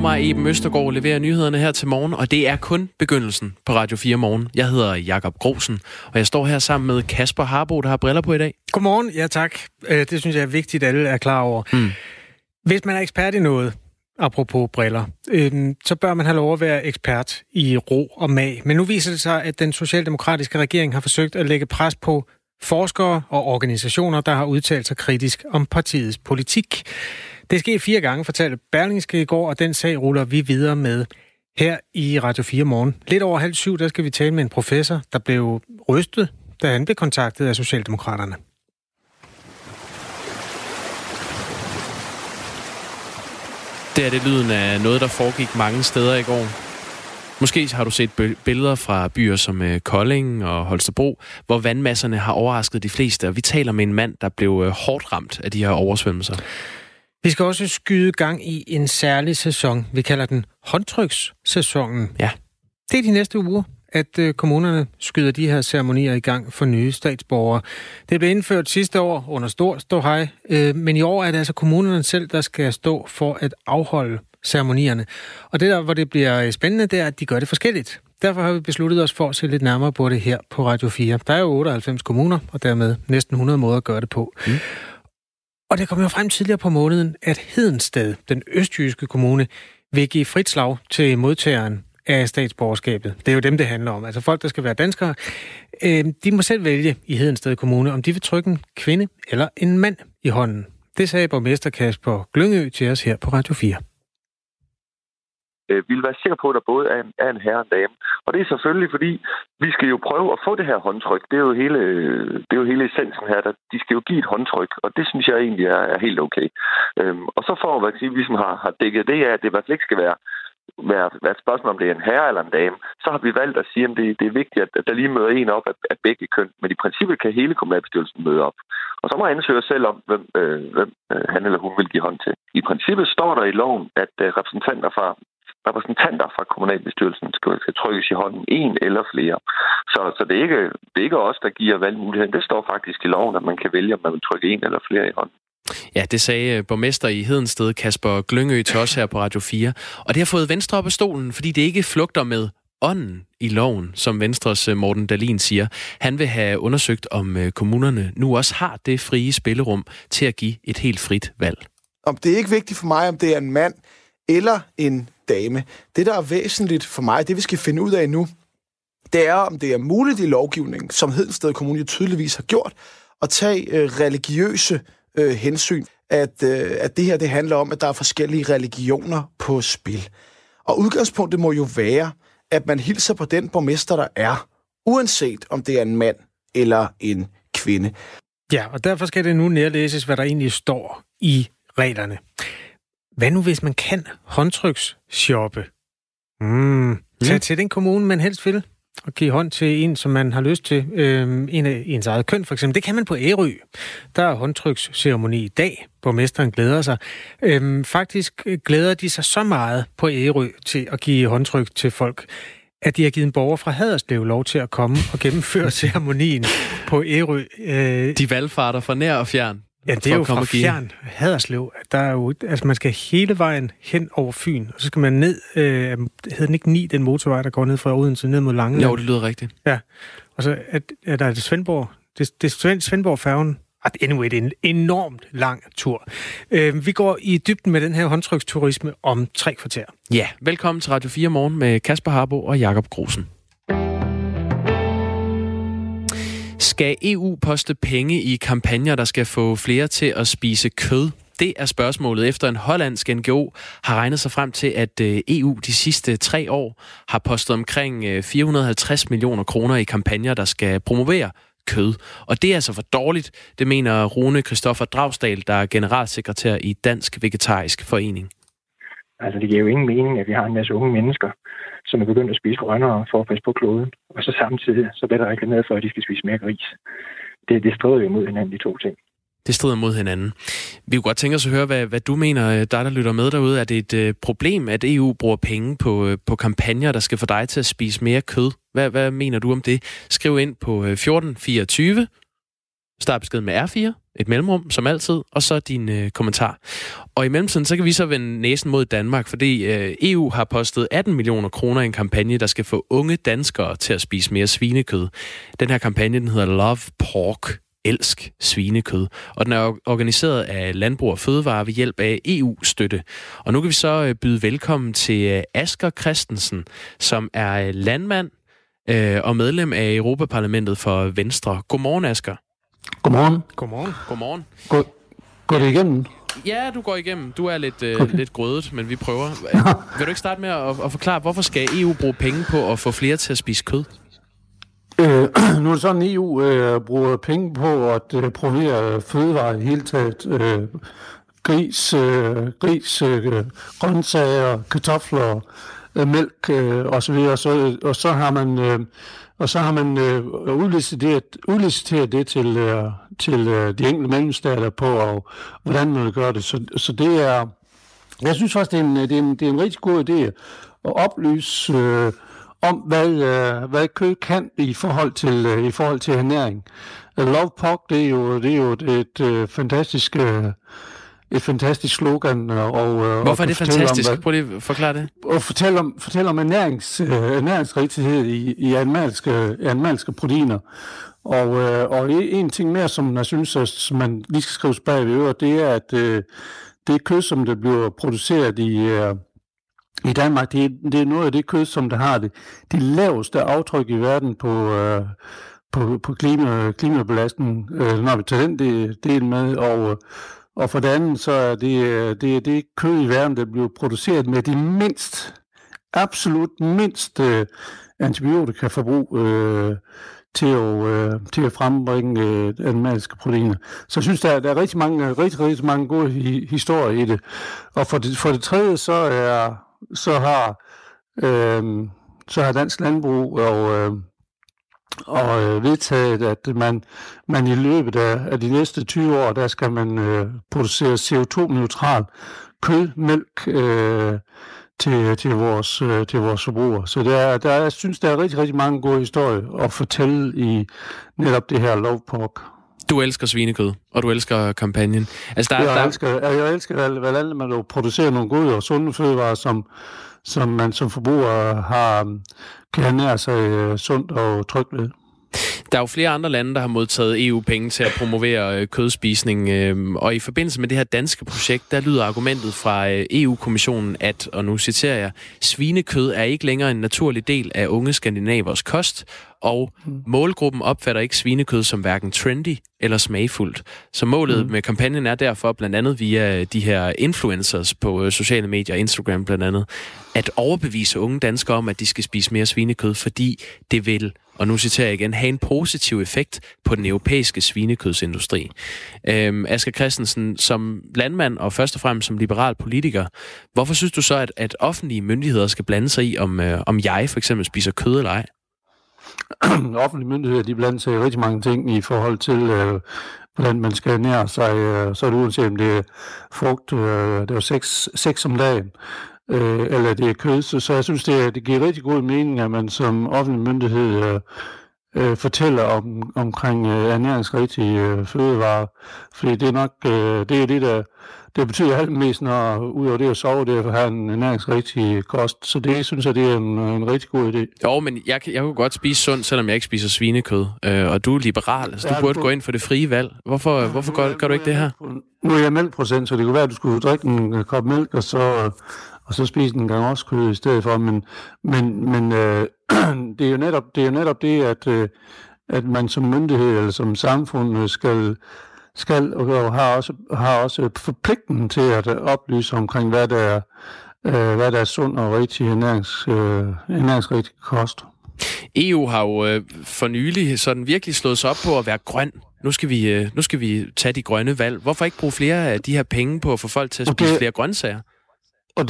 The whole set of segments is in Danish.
mig, Eben Østergaard, leverer nyhederne her til morgen, og det er kun begyndelsen på Radio 4 Morgen. Jeg hedder Jakob Grosen, og jeg står her sammen med Kasper Harbo, der har briller på i dag. Godmorgen, ja tak. Det synes jeg er vigtigt, at alle er klar over. Hvis man er ekspert i noget, apropos briller, så bør man have lov at være ekspert i ro og mag. Men nu viser det sig, at den socialdemokratiske regering har forsøgt at lægge pres på forskere og organisationer, der har udtalt sig kritisk om partiets politik. Det skete 4 gange, fortalte Berlingske i går, og den sag ruller vi videre med her i Radio 4 Morgen. Lidt over 6:30, der skal vi tale med en professor, der blev rystet, da han blev kontaktet af Socialdemokraterne. Det er det lyden af noget, der foregik mange steder i går. Måske har du set billeder fra byer som Kolding og Holstebro, hvor vandmasserne har overrasket de fleste, og vi taler med en mand, der blev hårdt ramt af de her oversvømmelser. Vi skal også skyde gang i en særlig sæson. Vi kalder den håndtrykssæsonen. Ja. Det er de næste uger, at kommunerne skyder de her ceremonier i gang for nye statsborgere. Det blev indført sidste år under stor ståhej, men i år er det altså kommunerne selv, der skal stå for at afholde ceremonierne. Og det der, hvor det bliver spændende, det er, at de gør det forskelligt. Derfor har vi besluttet os for at se lidt nærmere på det her på Radio 4. Der er jo 98 kommuner, og dermed næsten 100 måder at gøre det på. Og det kom jo frem tidligere på måneden, at Hedensted, den østjyske kommune, vil give frit slag til modtageren af statsborgerskabet. Det er jo dem, det handler om. Altså folk, der skal være danskere, de må selv vælge i Hedensted Kommune, om de vil trykke en kvinde eller en mand i hånden. Det sagde borgmester Kasper Glyngø til os her på Radio 4. Vi vil være sikre på, at der både er en herre og en dame. Og det er selvfølgelig, fordi vi skal jo prøve at få det her håndtryk. Det er jo hele essensen her. De skal jo give et håndtryk, og det synes jeg egentlig er helt okay. Og så for at sige, vi som har dækket det af, at det i hvert fald ikke skal være et spørgsmål, om det er en herre eller en dame, så har vi valgt at sige, at det er vigtigt, at der lige møder en op af begge køn. Men i princippet kan hele kommunalbestyrelsen møde op. Og så må ansøger selv om, hvem han eller hun vil give hånd til. I princippet står der i loven, at repræsentanter fra kommunalbestyrelsen skal trykkes i hånden, en eller flere. Så det er ikke os, der giver valgmuligheden. Det står faktisk i loven, at man kan vælge, om man vil trykke en eller flere i hånden. Ja, det sagde borgmester i Hedensted, Kasper Glyngø, til os her på Radio 4. Og det har fået Venstre op af stolen, fordi det ikke flugter med ånden i loven, som Venstres Morten Dahlin siger. Han vil have undersøgt, om kommunerne nu også har det frie spillerum til at give et helt frit valg. Om det er ikke vigtigt for mig, om det er en mand eller en dame. Det, der er væsentligt for mig, det vi skal finde ud af nu, det er, om det er muligt i lovgivningen, som Hedensted Kommune tydeligvis har gjort, at tage religiøse hensyn. At det her, det handler om, at der er forskellige religioner på spil. Og udgangspunktet må jo være, at man hilser på den borgmester, der er, uanset om det er en mand eller en kvinde. Ja, og derfor skal det nu nærlæses, hvad der egentlig står i reglerne. Hvad nu, hvis man kan håndtryksshoppe? Tag til den kommune, man helst vil, og give hånd til en, som man har lyst til. En af ens eget køn, for eksempel. Det kan man på Ærø. Der er håndtryksceremoni i dag. Borgmesteren glæder sig. Faktisk glæder de sig så meget på Ærø til at give håndtryk til folk, at de har givet en borger fra Haderslev lov til at komme og gennemføre ceremonien på Ærø. De valgfarter fra nær og fjern. Ja, det er jo fra fjern Haderslev. Der er jo, altså man skal hele vejen hen over Fyn, og så skal man ned, hedder den ikke 9, den motorvej, der går ned fra Odense ned mod Langeland? Jo, det lyder rigtigt. Ja, og så er der det Svendborg, det Svendborg-færgen. Anyway, det er en enormt lang tur. Vi går i dybden med den her håndtryksturisme om 3 kvarter. Ja, velkommen til Radio 4 Morgen med Kasper Harbo og Jakob Grosen. Skal EU poste penge i kampagner, der skal få flere til at spise kød? Det er spørgsmålet, efter en hollandsk NGO har regnet sig frem til, at EU de sidste 3 år har postet omkring 450 millioner kroner i kampagner, der skal promovere kød. Og det er altså for dårligt, det mener Rune Christoffer Dragsdal, der er generalsekretær i Dansk Vegetarisk Forening. Altså, det giver jo ingen mening, at vi har en masse unge mennesker, som er begyndt at spise grønnere for at passe på kloden. Og så samtidig, så bliver der reklameret for, at de skal spise mere gris. Det strider jo mod hinanden, de 2 ting. Det strider mod hinanden. Vi kunne godt tænke os at høre, hvad du mener, der lytter med derude. Er det et problem, at EU bruger penge på kampagner, der skal få dig til at spise mere kød? Hvad mener du om det? Skriv ind på 1424. Start beskeden med R4, et mellemrum, som altid, og så din kommentar. Og i mellemtiden, så kan vi så vende næsen mod Danmark, fordi EU har postet 18 millioner kroner i en kampagne, der skal få unge danskere til at spise mere svinekød. Den her kampagne, den hedder Love Pork. Elsk svinekød. Og den er organiseret af Landbrug og Fødevare ved hjælp af EU-støtte. Og nu kan vi så byde velkommen til Asger Christensen, som er landmand og medlem af Europaparlamentet for Venstre. Godmorgen, Asger. Godmorgen. Godmorgen. Går det igennem? Ja, du går igennem. Du er lidt grødet, men vi prøver. Vil du ikke starte med at forklare, hvorfor skal EU bruge penge på at få flere til at spise kød? Nu er det sådan, at EU bruger penge på at provere fødevarer i hele taget. Gris, grøntsager, kartofler, mælk osv. Og så har man udliciteret det til de enkelte mellemstater på, hvordan man vil gøre det. Så det er, jeg synes faktisk, det er en rigtig god idé at oplyse om, hvad kød kan i forhold til ernæring. Love Pork, det er jo et fantastisk slogan. Hvorfor er det fantastisk? Prøv lige at forklare det. Og fortælle om ernæringsrigtighed i animalske proteiner. Og en ting mere, som jeg synes, som man lige skal skrive bag ved øret, det er, at det kød, som der bliver produceret i Danmark, det er noget af det kød, som der har det laveste aftryk i verden på klimabelastningen, når vi tager den del med. Og for det andet, så er det kød i verden, der bliver produceret med de absolut mindst antibiotikaforbrug til at frembringe animalske proteiner. Så jeg synes, der er rigtig mange gode historier i det. Og for det tredje, så har Dansk Landbrug og vedtaget, at man i løbet af de næste 20 år, der skal man producere CO2-neutral kødmælk til vores forbrugere. Så jeg synes, der er rigtig mange gode historier at fortælle i netop det her Love Pork. Du elsker svinekød, og du elsker kampagnen. Altså, jeg elsker, hvordan man jo producerer nogle gode og sunde fødevarer, som man som forbruger kan ernære sig sundt og trygt ved. Der er jo flere andre lande, der har modtaget EU-penge til at promovere kødspisning, og i forbindelse med det her danske projekt, der lyder argumentet fra EU-kommissionen, at, og nu citerer jeg, svinekød er ikke længere en naturlig del af unge skandinavers kost, og målgruppen opfatter ikke svinekød som hverken trendy eller smagfuldt. Så målet med kampagnen er derfor, blandt andet via de her influencers på sociale medier, Instagram blandt andet, at overbevise unge danskere om, at de skal spise mere svinekød, fordi det vil, og nu citerer jeg igen, have en positiv effekt på den europæiske svinekødsindustri. Asger Christensen, som landmand og først og fremmest som liberal politiker, hvorfor synes du så, at offentlige myndigheder skal blande sig i, om jeg for eksempel spiser kød eller ej? Offentlige myndigheder, de blander sig i rigtig mange ting i forhold til, hvordan man skal ernære sig. Så er det uanset om det er frugt, det er 6 om dagen, eller det er kød. Så jeg synes, det giver rigtig god mening, at man som offentlig myndighed fortæller omkring ernæringsrigtige fødevarer. Fordi det er nok det er det, der betyder allermest, når udover det at sove, det er at have en ernæringsrigtig kost. Så det synes jeg, det er en rigtig god idé. Jo, men jeg kan godt spise sundt, selvom jeg ikke spiser svinekød. Og du er liberal, så du burde gå ind for det frie valg. Hvorfor gør du ikke det her? Nu er jeg mælkprocent, så det kunne være, at du skulle drikke en kop mælk, og så spise en gang også kød i stedet for. Men det er jo netop det, at man som myndighed eller som samfund skal og har også forpligten til at oplyse omkring, hvad der er sund og rigtig ernæringsrigtig kost. EU har jo for nylig sådan virkelig slået sig op på at være grøn. Nu skal vi tage de grønne valg. Hvorfor ikke bruge flere af de her penge på at få folk til at spise flere grøntsager? Og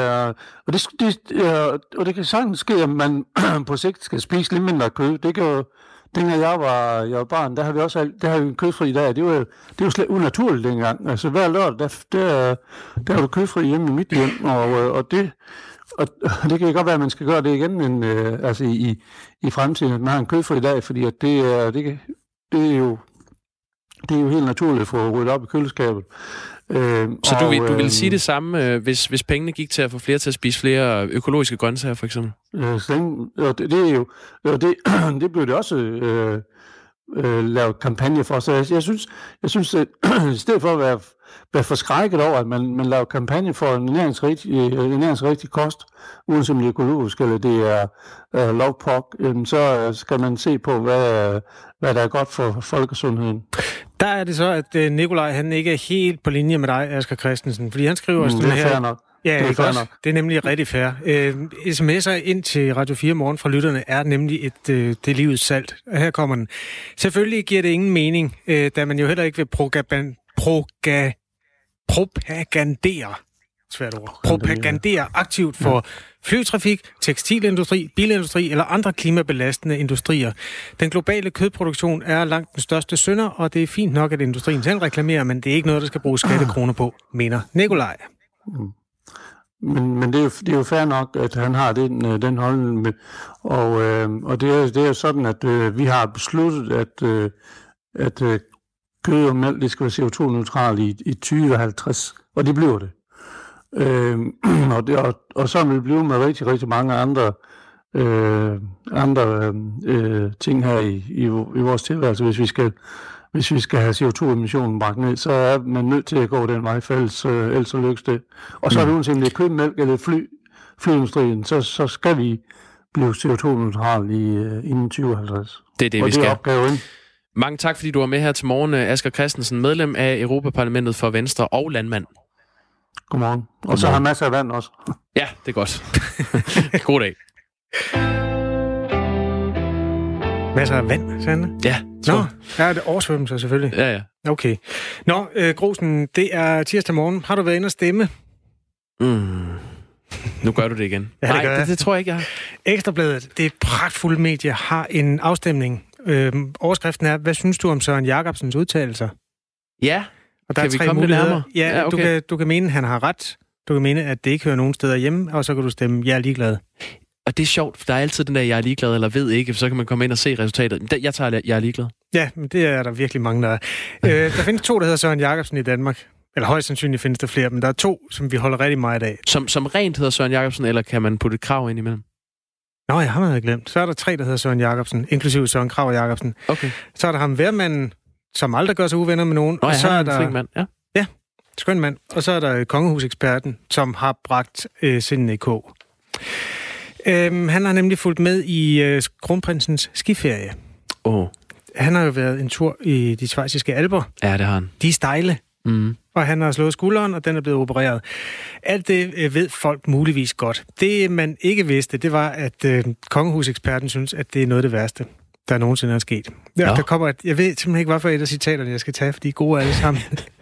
det kan sagtens ske, at man på sigt skal spise lidt mindre kød. Det kan jo, dengang jeg var barn, der har vi en kødfri dag. Det var jo slet unaturligt dengang. Altså hver lørdag, der var du kødfri hjemme i mit hjem, og det kan godt være, at man skal gøre det igen i fremtiden, at man har en kødfri dag, fordi at det er jo det er jo helt naturligt at få ryddet op i køleskabet. Så du vil sige det samme, hvis pengene gik til at få flere til at spise flere økologiske grøntsager, for eksempel? Det blev det også lavet kampagne for. Så jeg synes at i stedet for at være forskrækket over, at man laver kampagne for en ernæringsrigtig kost, uanset om det er økologisk eller det er lovpok, så skal man se på, hvad der er godt for folkesundheden. Der er det så, at Nikolaj, han ikke er helt på linje med dig, Asger Christensen, fordi han skriver sådan her... Det er fair nok. Ja, det er fair nok. Det er nemlig rigtig fair. SMS'er ind til Radio 4 Morgen fra lytterne er nemlig det er livets salt. Her kommer den. Selvfølgelig giver det ingen mening, da man jo heller ikke vil propagandere aktivt for flytrafik, tekstilindustri, bilindustri eller andre klimabelastende industrier. Den globale kødproduktion er langt den største synder, og det er fint nok, at industrien selv reklamerer, men det er ikke noget, der skal bruges skattekroner på, mener Nikolaj. Men det er jo fair nok, at han har den holdning. Og det er jo sådan, at vi har besluttet, at kød og mælk, det skal være CO2-neutral i 2050, og det bliver det. Og så vil det blive med rigtig, rigtig mange andre ting her i vores tilværelse. Hvis vi skal have CO2-emissionen bragt ned, så er man nødt til at gå den vej, for ellers så lykkes det. Og så er det uanset om det er kød, mælk eller flyindustrien, så skal vi blive CO2-neutral inden 2050. Det er det, og vi skal. Opgaven. Mange tak, fordi du var med her til morgen, Asger Christensen, medlem af Europaparlamentet for Venstre og landmand. Godmorgen. Og så har masser af vand også. Ja, det er godt. God dag. Masser af vand, Sande? Ja. Nå, her er det oversvømmelser selvfølgelig. Ja. Okay. Nå, Grosen, det er tirsdag morgen. Har du været inde og stemme? Nu gør du det igen. Ja, Nej, det tror jeg ikke, jeg har. Ekstrabladet, det er et pragtfuldt medie, har en afstemning. Overskriften er, hvad synes du om Søren Jacobsens udtalelser? Ja, og der kan er 3 vi komme muligheder. nærmere? Ja, okay. Du kan mene, at han har ret. Du kan mene, at det ikke hører nogen steder hjemme, og så kan du stemme, jeg er ligeglad. Og det er sjovt, for der er altid den der, jeg er ligeglad eller ved ikke, så kan man komme ind og se resultatet. Jeg tager, jeg er ligeglad. Ja, men det er der virkelig mange, der er. Der findes 2, der hedder Søren Jacobsen i Danmark. Eller højst sandsynligt findes der flere, men der er 2, som vi holder rigtig meget af. Som rent hedder Søren Jacobsen, eller kan man putte et krav ind imellem? Nå, jeg har glemt. Så er der 3, der hedder Søren Jacobsen, inklusive Søren Krag Jacobsen. Okay. Så er der ham Værmanden, som aldrig gør sig uvenner med nogen. Nå, og så er der en flink mand, ja. Ja, skøn mand. Og så er der kongehuseksperten, som har bragt sindene i kog. Han har nemlig fulgt med i kronprinsens skiferie. Han har jo været en tur i de schweiziske alper. Ja, det har han. De er stejle. Og han har slået skulderen, og den er blevet opereret. Alt det ved folk muligvis godt. Det, man ikke vidste, det var, at kongehuseksperten synes, at det er noget af det værste, der nogensinde er sket. Ja, der kommer jeg ved simpelthen ikke, hvorfor et af citaterne, jeg skal tage, for de er gode alle sammen.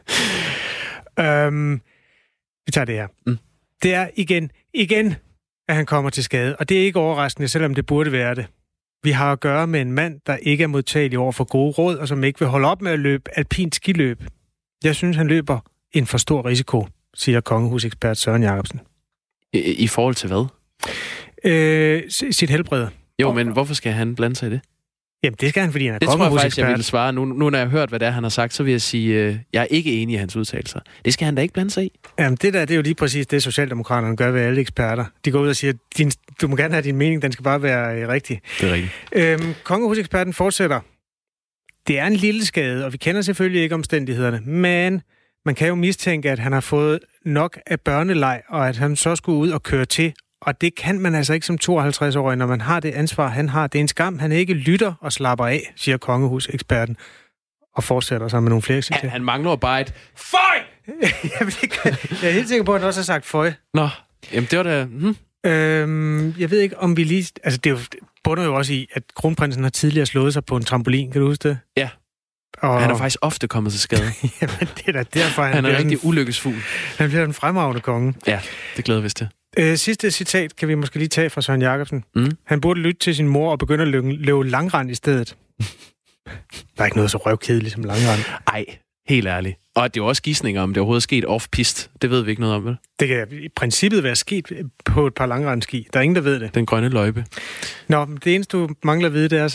Vi tager det her. Det er igen, at han kommer til skade. Og det er ikke overraskende, selvom det burde være det. Vi har at gøre med en mand, der ikke er modtagelig over for gode råd, og som ikke vil holde op med at løbe alpint skiløb. Jeg synes, han løber en for stor risiko, siger kongehusekspert Søren Jacobsen. I forhold til hvad? Sit helbred. Jo, men hvorfor skal han blande sig i det? Jamen, det skal han, fordi han er kongehusekspert. Det tror jeg faktisk, jeg ville svare. Nu når jeg har hørt, hvad det er, han har sagt, så vil jeg sige, jeg er ikke enig i hans udtalelser. Det skal han da ikke blande sig i. Jamen, det er jo lige præcis det, Socialdemokraterne gør ved alle eksperter. De går ud og siger, du må gerne have din mening, den skal bare være rigtig. Det er rigtigt. Kongehuseksperten fortsætter. Det er en lille skade, og vi kender selvfølgelig ikke omstændighederne, men man kan jo mistænke, at han har fået nok af børneleg, og at han så skulle ud og køre til. Og det kan man altså ikke som 52-årig, når man har det ansvar, han har. Det er en skam, han ikke lytter og slapper af, siger kongehuseksperten, og fortsætter sig med nogle flere citater. Han mangler bare et føj! Jeg er helt sikker på, at han også har sagt føj. Nå, jamen det var da... Jeg ved ikke, om vi lige... Altså, det bunder jo også i, at kronprinsen har tidligere slået sig på en trampolin. Kan du huske det? Ja. Og han er faktisk ofte kommet til skade. Jamen, det er da derfor, han er en rigtig ulykkesfugl. Han bliver den fremragende konge. Ja, det glæder vi til. Sidste citat kan vi måske lige tage fra Søren Jacobsen. Han burde lytte til sin mor og begynde at løbe langrand i stedet. Der er ikke noget så røvkedeligt som langrand. Ej, helt ærligt. Og det er jo også gisninger, om det overhovedet er sket off-pist. Det ved vi ikke noget om, vel? Det kan i princippet være sket på et par langrandski. Der er ingen, der ved det. Den grønne løjpe. Nå, det eneste, du mangler at vide, det er så,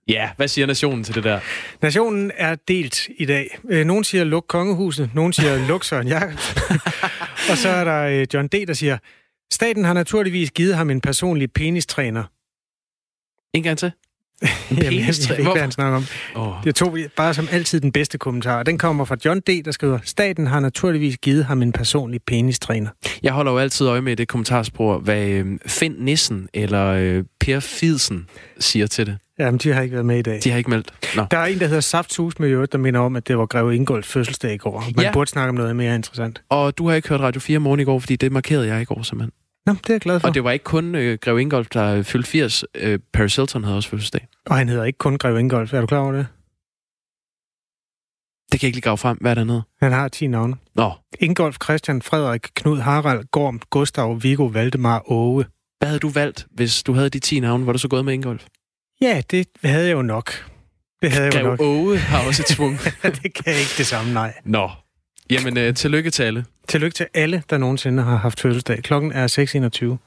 Ja, hvad siger nationen til det der? Nationen er delt i dag. Nogen siger luk kongehuset, nogen siger luk Søren Jakobsen. Og så er der John D., der siger, staten har naturligvis givet ham en personlig penistræner. En gang til. Jamen, jeg ved ikke, hvad han snakker om. Det tog bare som altid den bedste kommentar. Den kommer fra John D., der skriver, staten har naturligvis givet ham en personlig penistræner. Jeg holder jo altid øje med det kommentarspor, hvad Finn Nissen eller Per Fidsen siger til det. Jamen, de har ikke været med i dag. De har ikke meldt. Nå. Der er en, der hedder Safthus med der minder om, at det var Greve Ingolfs fødselsdag i går. Man burde snakke om noget mere interessant. Og du har ikke hørt Radio 4 morgen i går, fordi det markerede jeg i går, simpelthen. Nå, det er jeg glad for. Og det var ikke kun Greve Ingolf, der fyldte 80. Paris Hilton havde også fødselsdag. Og han hedder ikke kun Greve Ingolf. Er du klar over det? Det kan jeg ikke lige grave frem. Hvad er det nede? Han har 10 navne. Nå. Ingolf, Christian, Frederik, Knud, Harald, Gorm, Gustav, Viggo, Valdemar, Åge. Hvad havde du valgt, hvis du havde de 10 navne? Var du så gået med Ingolf? Ja, det havde jeg jo nok. Det havde jeg jo nok. Åge har også et svung. Det kan ikke det samme, nej. Nå. Jamen, tillykke til alle. Tillykke til alle, der nogensinde har haft fødselsdag. Klokken er 6:21.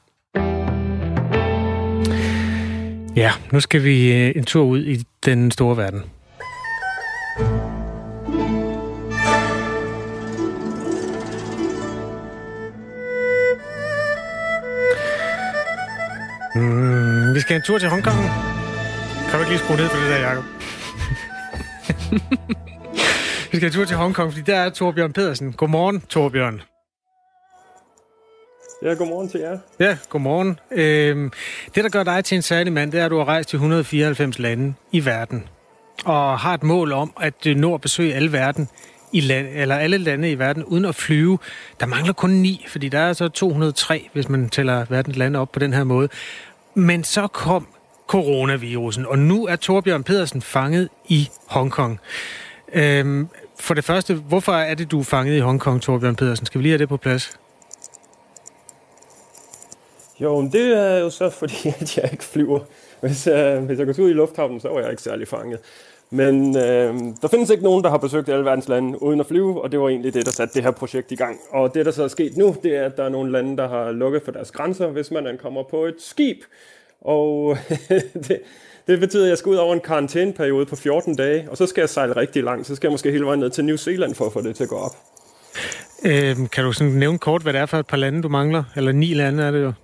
Ja, nu skal vi en tur ud i den store verden. Vi skal en tur til Hongkong. Kan du ikke lige skrue ned for det der, Jacob? Vi skal en tur til Hongkong, fordi der er Torbjørn Pedersen. Godmorgen, Torbjørn. Ja, godmorgen til jer. Ja, godmorgen. Det, der gør dig til en særlig mand, det er, at du har rejst til 194 lande i verden. Og har et mål om at nå at besøge alle lande i verden uden at flyve. Der mangler kun 9, fordi der er så 203, hvis man tæller verdens lande op på den her måde. Men så kom coronavirusen, og nu er Torbjørn Pedersen fanget i Hongkong. For det første, hvorfor er det, du er fanget i Hongkong, Torbjørn Pedersen? Skal vi lige have det på plads? Jo, men det er jo så fordi, at jeg ikke flyver. Hvis jeg går ud i lufthavnen, så var jeg ikke særlig fanget. Men der findes ikke nogen, der har besøgt alle verdens lande uden at flyve, og det var egentlig det, der satte det her projekt i gang. Og det, der så er sket nu, det er, at der er nogle lande, der har lukket for deres grænser, hvis man ankommer på et skib. Og det betyder, at jeg skal ud over en karantæneperiode på 14 dage, og så skal jeg sejle rigtig langt. Så skal jeg måske hele vejen ned til New Zealand for at få det til at gå op. Kan du sådan nævne kort, hvad det er for et par lande, du mangler? Eller 9 lande er det jo?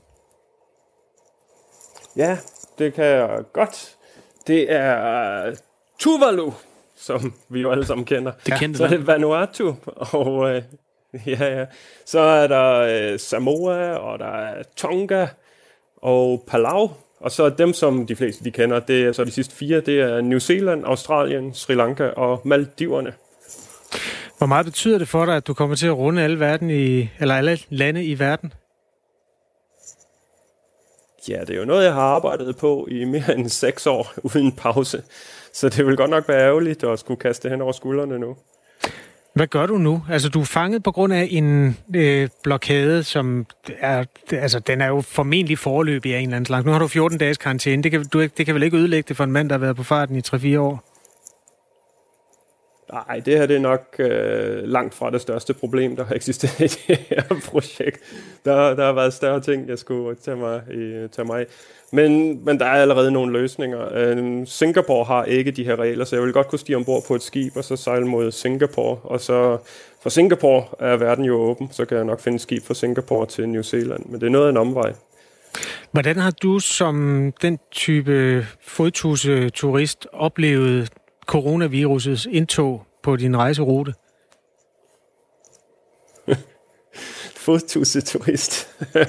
Ja, det kan jeg godt. Det er Tuvalu, som vi jo alle sammen kender. Så er det Vanuatu, og så er der Samoa, og der er Tonga og Palau. Og så dem, som de fleste de kender, det er så de sidste 4, det er New Zealand, Australien, Sri Lanka og Maldiverne. Hvor meget betyder det for dig, at du kommer til at runde alle lande i verden? Ja, det er jo noget, jeg har arbejdet på i mere end 6 år uden pause. Så det vil godt nok være ærgerligt at skulle kaste det hen over skuldrene nu. Hvad gør du nu? Altså, du er fanget på grund af en blokade, som er... Altså, den er jo formentlig foreløbig af en eller anden slags. Nu har du 14 dages karantæne. Det kan vel ikke ødelægge det for en mand, der har været på farten i 3-4 år? Nej, det her det er nok langt fra det største problem, der har eksisteret i det her projekt. Der har været større ting, jeg skulle tage mig af. Men der er allerede nogle løsninger. Singapore har ikke de her regler, så jeg vil godt kunne stige ombord på et skib og så sejle mod Singapore. Og så fra Singapore er verden jo åben, så kan jeg nok finde skib fra Singapore til New Zealand. Men det er noget af en omvej. Hvordan har du som den type fodtusse-turist oplevet coronavirusets indtog på din rejserute? Fodtusse-turist.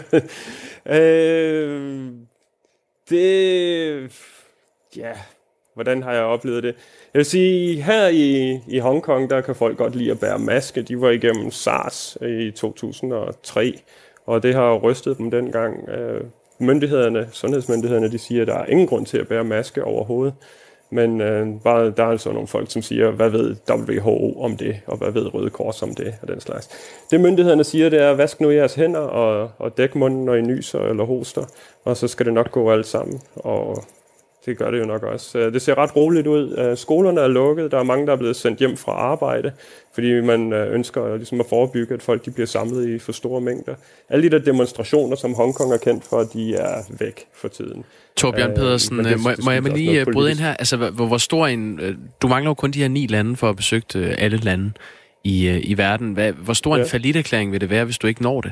Hvordan har jeg oplevet det? Jeg vil sige, her i Hongkong, der kan folk godt lide at bære maske. De var igennem SARS i 2003, og det har rystet dem dengang. Sundhedsmyndighederne, de siger, at der er ingen grund til at bære maske overhovedet. Men der er altså nogle folk, som siger, hvad ved WHO om det, og hvad ved Røde Kors om det, og den slags. Det myndighederne siger, det er, vask nu jeres hænder, og dæk munden, når I nyser eller hoster, og så skal det nok gå alt sammen. Og Det gør det jo nok også. Det ser ret roligt ud. Skolerne er lukket. Der er mange, der er blevet sendt hjem fra arbejde, fordi man ønsker ligesom at forebygge, at folk de bliver samlet i for store mængder. Alle de der demonstrationer, som Hongkong er kendt for, de er væk for tiden. Torbjørn Pedersen, må jeg lige bryde ind her? Altså, hvor stor en... Du mangler jo kun de her 9 lande for at besøge alle lande i verden. Hvor stor en falliterklæring vil det være, hvis du ikke når det?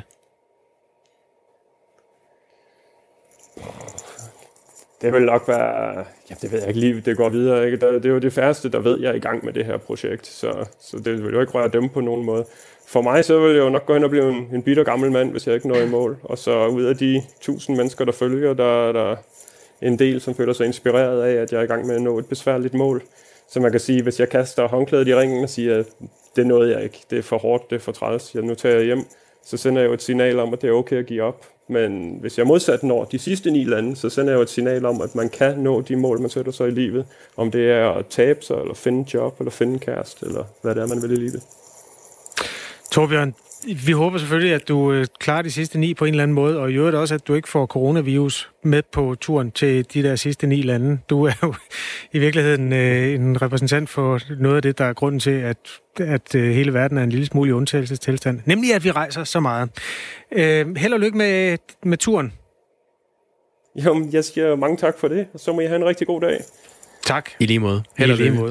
Det vil nok være... Ja, det ved jeg ikke lige, det går videre. Ikke? Det er jo det færreste, der ved, jeg er i gang med det her projekt, så det vil jo ikke røre dem på nogen måde. For mig så vil jeg jo nok gå hen og blive en bitter gammel mand, hvis jeg ikke når i mål. Og så ud af de 1000 mennesker, der følger, der er en del, som føler sig inspireret af, at jeg er i gang med at nå et besværligt mål. Så man kan sige, hvis jeg kaster håndklædet i ringen og siger, at det nåede jeg ikke, det er for hårdt, det er for træls, nu tager jeg hjem, så sender jeg jo et signal om, at det er okay at give op. Men hvis jeg modsat når de sidste 9 lande, så sender jeg jo et signal om, at man kan nå de mål, man sætter sig i livet. Om det er at tabe sig, eller finde en job, eller finde en kæreste, eller hvad det er, man vil i livet. Torbjørn, vi håber selvfølgelig, at du klarer de sidste 9 på en eller anden måde, og i øvrigt også, at du ikke får coronavirus med på turen til de der sidste 9 lande. Du er jo i virkeligheden en repræsentant for noget af det, der er grunden til, at hele verden er en lille smule i undtagelsestilstand. Nemlig, at vi rejser så meget. Held og lykke med turen. Jo, jeg siger mange tak for det, og så må I have en rigtig god dag. Tak. I lige måde. Held og lykke.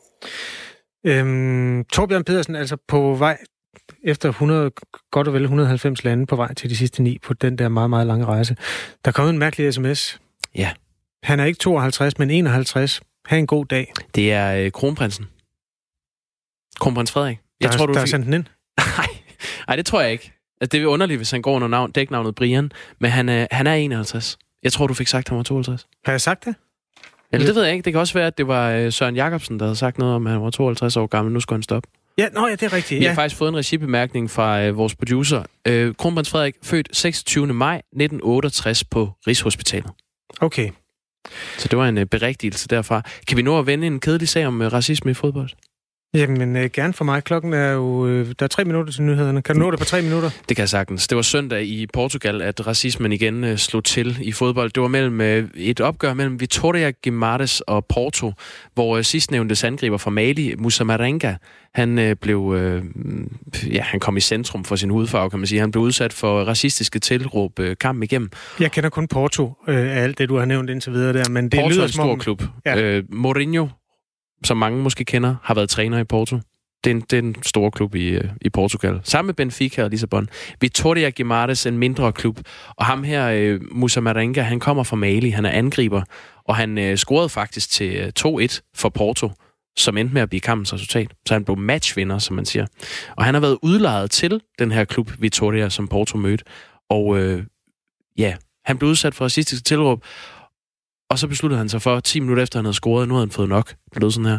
Torbjørn Pedersen, altså på vej efter godt og vel 190 lande på vej til de sidste 9 på den der meget, meget lange rejse. Der er kommet en mærkelig sms. Ja. Han er ikke 52, men 51. Ha' en god dag. Det er kronprinsen. Kronprins Frederik. Der har sendt den ind? Nej, det tror jeg ikke. Altså, det er underligt, hvis han går under dæknavnet Brian, men han er 51. Jeg tror, du fik sagt, at han var 52. Har jeg sagt det? Eller det ved jeg ikke. Det kan også være, at det var Søren Jacobsen, der havde sagt noget om, at han var 52 år gammel. Nu skulle han stoppe. Ja, det er rigtigt. Vi har faktisk fået en regibemærkning fra vores producer. Kronprins Frederik, født 26. maj 1968 på Rigshospitalet. Okay. Så det var en berigtigelse derfra. Kan vi nå at vende en kedelig sag om racisme i fodbold? Jamen, gerne for mig. Klokken er jo... der er 3 minutter til nyhederne. Kan du nå det på 3 minutter? Det kan jeg sagtens. Det var søndag i Portugal, at racismen igen slog til i fodbold. Det var mellem et opgør mellem Vitória Guimarães og Porto, hvor sidstnævntes angriber fra Mali, Moussa Marenga, han han kom i centrum for sin hudfarve, kan man sige. Han blev udsat for racistiske tilråb kampen igennem. Jeg kender kun Porto af alt det, du har nævnt indtil videre der, men det lyder som en stor klub. Ja. Mourinho, som mange måske kender, har været træner i Porto. Det er en stor klub i Portugal. Sammen med Benfica og Lissabon. Vitória Guimarães, en mindre klub. Og ham her, Moussa Marenga, han kommer fra Mali. Han er angriber. Og han scorede faktisk til 2-1 for Porto, som endte med at blive kampens resultat. Så han blev matchvinder, som man siger. Og han har været udlejet til den her klub, Vitória, som Porto mødte. Og han blev udsat for racistiske tilråb. Og så besluttede han sig for, 10 minutter efter han havde scoret, nu havde han fået nok. Det lød sådan her.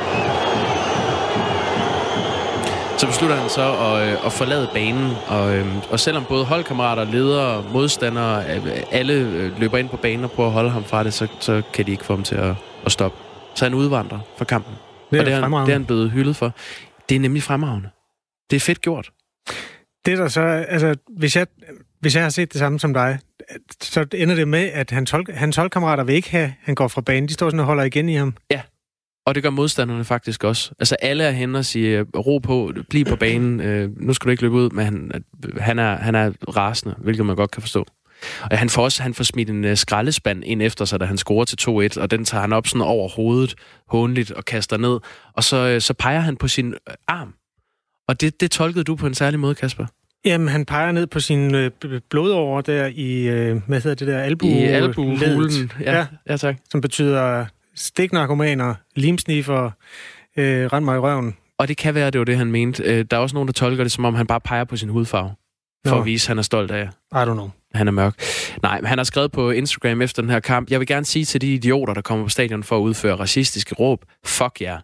Så beslutter han så at forlade banen, og selvom både holdkammerater, ledere, modstandere, alle løber ind på banen og prøver at holde ham fra det, så kan de ikke få ham til at stoppe. Så han udvandrer fra kampen. Det er han blevet hyldet for. Det er nemlig fremragende. Det er fedt gjort. Det er der så, altså, hvis jeg har set det samme som dig, så ender det med, at hans holdkammerater vil ikke have, han går fra banen. De står sådan og holder igen i ham. Ja, og det gør modstanderne faktisk også. Altså alle er henne og siger, ro på, bliv på banen, nu skal du ikke løbe ud, men han er rasende, hvilket man godt kan forstå. Og han får smidt en skraldespand ind efter sig, da han scorer til 2-1, og den tager han op sådan over hovedet, hånligt, og kaster ned. Og så peger han på sin arm. Og det tolkede du på en særlig måde, Kasper? Jamen, han peger ned på sin blodåre der i, hvad hedder det der, albuhulen. Ja, tak. Som betyder stiknarkomaner, limsniffer, rend mig i røven. Og det kan være, det var det, han mente. Der er også nogen, der tolker det, som om han bare peger på sin hudfarve. For at vise, at han er stolt af. I don't know. Han er mørk. Nej, men han har skrevet på Instagram efter den her kamp, jeg vil gerne sige til de idioter, der kommer på stadion for at udføre racistiske råb, fuck jer.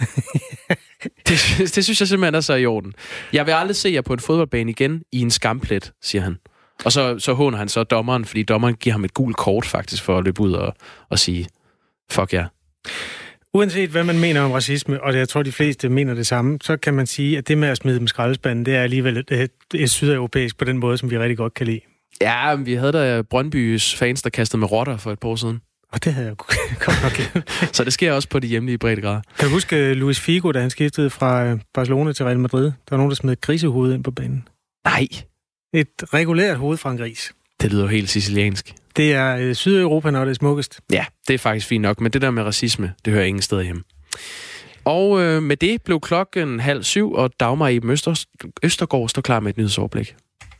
Det synes jeg simpelthen er så i orden. Jeg vil aldrig se jer på en fodboldbane igen i en skamplet, siger han. Og så håner han så dommeren, fordi dommeren giver ham et gult kort faktisk for at løbe ud og sige, fuck jer. Uanset hvad man mener om racisme, og jeg tror de fleste mener det samme, så kan man sige, at det med at smide dem skraldespanden, det er alligevel et sydeuropæisk på den måde, som vi rigtig godt kan lide. Ja, vi havde da Brøndbys fans, der kastede med rotter for et par år siden. Og det havde jeg godt nok glemt. Så det sker også på de hjemlige breddegrader. Kan du huske Luis Figo, da han skiftede fra Barcelona til Real Madrid? Der var nogen, der smed grisehovedet ind på banen. Nej. Et regulært hoved fra en gris. Det lyder helt siciliansk. Det er Sydeuropa, når det er smukkest. Ja, det er faktisk fint nok, men det der med racisme, det hører ingen steder hjemme. Og med det blev klokken 6:30, og Dagmar Eben Østergaard står klar med et nyhedsoverblik.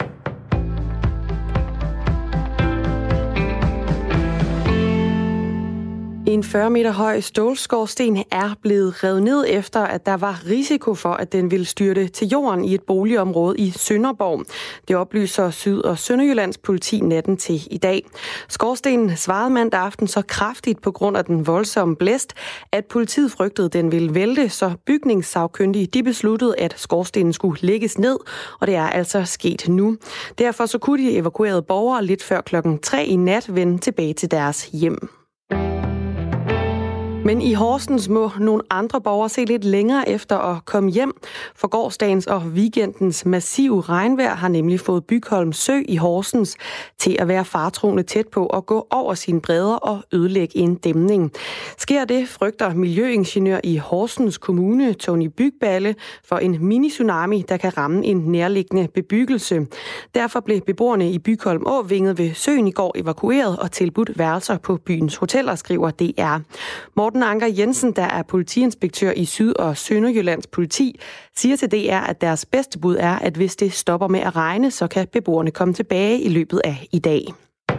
En 40 meter høj stålskorsten er blevet revet ned efter, at der var risiko for, at den ville styrte til jorden i et boligområde i Sønderborg. Det oplyser Syd- og Sønderjyllands politi natten til i dag. Skorstenen svarede mandag aften så kraftigt på grund af den voldsomme blæst, at politiet frygtede, at den ville vælte, så bygningssagkyndige de besluttede, at skorstenen skulle lægges ned, og det er altså sket nu. Derfor så kunne de evakuerede borgere lidt før 3:00 i nat vende tilbage til deres hjem. Men i Horsens må nogle andre borgere se lidt længere efter at komme hjem, for gårsdagens og weekendens massive regnvejr har nemlig fået Bygholm Sø i Horsens til at være faretroende tæt på at gå over sine bredder og ødelægge en dæmning. Sker det, frygter miljøingeniør i Horsens Kommune, Tony Bygballe, for en mini-tsunami, der kan ramme en nærliggende bebyggelse. Derfor blev beboerne i Bygholm Å vinget ved søen i går evakueret og tilbudt værelser på byens hoteller, skriver DR. Morten Anker Jensen, der er politiinspektør i Syd- og Sønderjyllands politi, siger til DR, at deres bedste bud er, at hvis det stopper med at regne, så kan beboerne komme tilbage i løbet af i dag.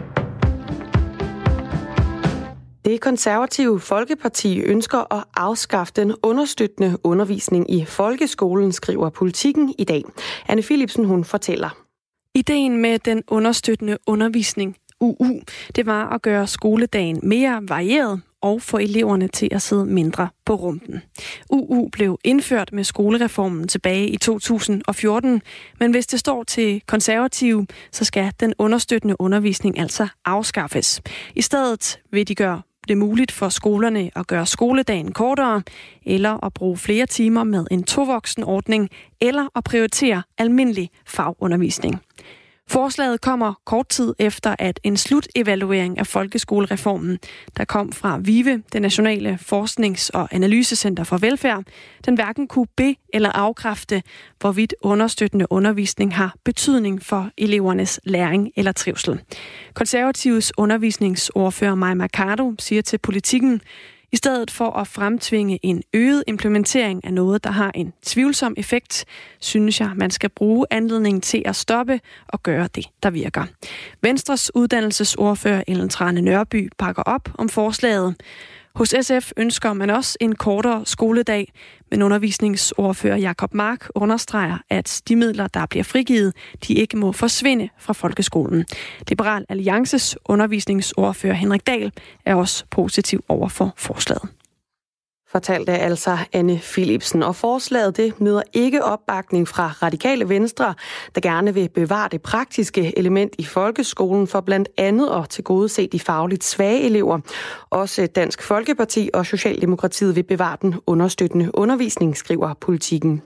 Det konservative Folkeparti ønsker at afskaffe den understøttende undervisning i folkeskolen, skriver Politikken i dag. Anne Philipsen, hun fortæller. Ideen med den understøttende undervisning, UU, det var at gøre skoledagen mere varieret og få eleverne til at sidde mindre på rumpen. UU blev indført med skolereformen tilbage i 2014, men hvis det står til konservative, så skal den understøttende undervisning altså afskaffes. I stedet vil de gøre det muligt for skolerne at gøre skoledagen kortere, eller at bruge flere timer med en tovoksenordning, eller at prioritere almindelig fagundervisning. Forslaget kommer kort tid efter, at en slutevaluering af folkeskolereformen, der kom fra VIVE, det Nationale Forsknings- og Analysecenter for Velfærd, den hverken kunne be- eller afkræfte, hvorvidt understøttende undervisning har betydning for elevernes læring eller trivsel. Konservatives undervisningsordfører Mai Mercado siger til Politikken, i stedet for at fremtvinge en øget implementering af noget, der har en tvivlsom effekt, synes jeg, man skal bruge anledningen til at stoppe og gøre det, der virker. Venstres uddannelsesordfører Ellen Trane Nørby bakker op om forslaget. Hos SF ønsker man også en kortere skoledag, men undervisningsordfører Jakob Mark understreger, at de midler, der bliver frigivet, de ikke må forsvinde fra folkeskolen. Liberal Alliances undervisningsordfører Henrik Dahl er også positiv over for forslaget. Fortalte altså Anne Philipsen. Og forslaget det møder ikke opbakning fra Radikale Venstre, der gerne vil bevare det praktiske element i folkeskolen for blandt andet at tilgodese de fagligt svage elever. Også Dansk Folkeparti og Socialdemokratiet vil bevare den understøttende undervisning, skriver Politikken.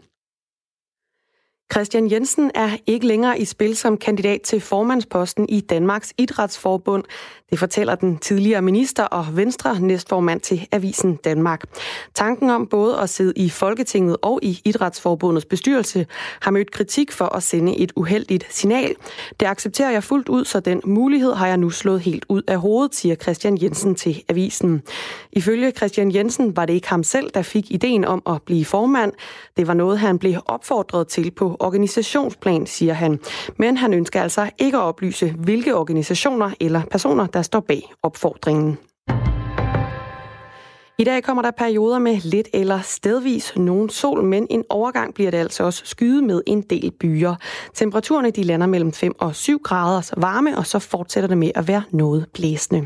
Christian Jensen er ikke længere i spil som kandidat til formandsposten i Danmarks Idrætsforbund. Det fortæller den tidligere minister og Venstre næstformand til Avisen Danmark. Tanken om både at sidde i Folketinget og i Idrætsforbundets bestyrelse har mødt kritik for at sende et uheldigt signal. Det accepterer jeg fuldt ud, så den mulighed har jeg nu slået helt ud af hovedet, siger Christian Jensen til Avisen. Ifølge Christian Jensen var det ikke ham selv, der fik ideen om at blive formand. Det var noget, han blev opfordret til på organisationsplan, siger han. Men han ønsker altså ikke at oplyse, hvilke organisationer eller personer, der står bag opfordringen. I dag kommer der perioder med lidt eller stedvis nogen sol, men en overgang bliver det altså også skyet med en del byer. Temperaturerne de lander mellem 5 og 7 grader varme, og så fortsætter det med at være noget blæsende.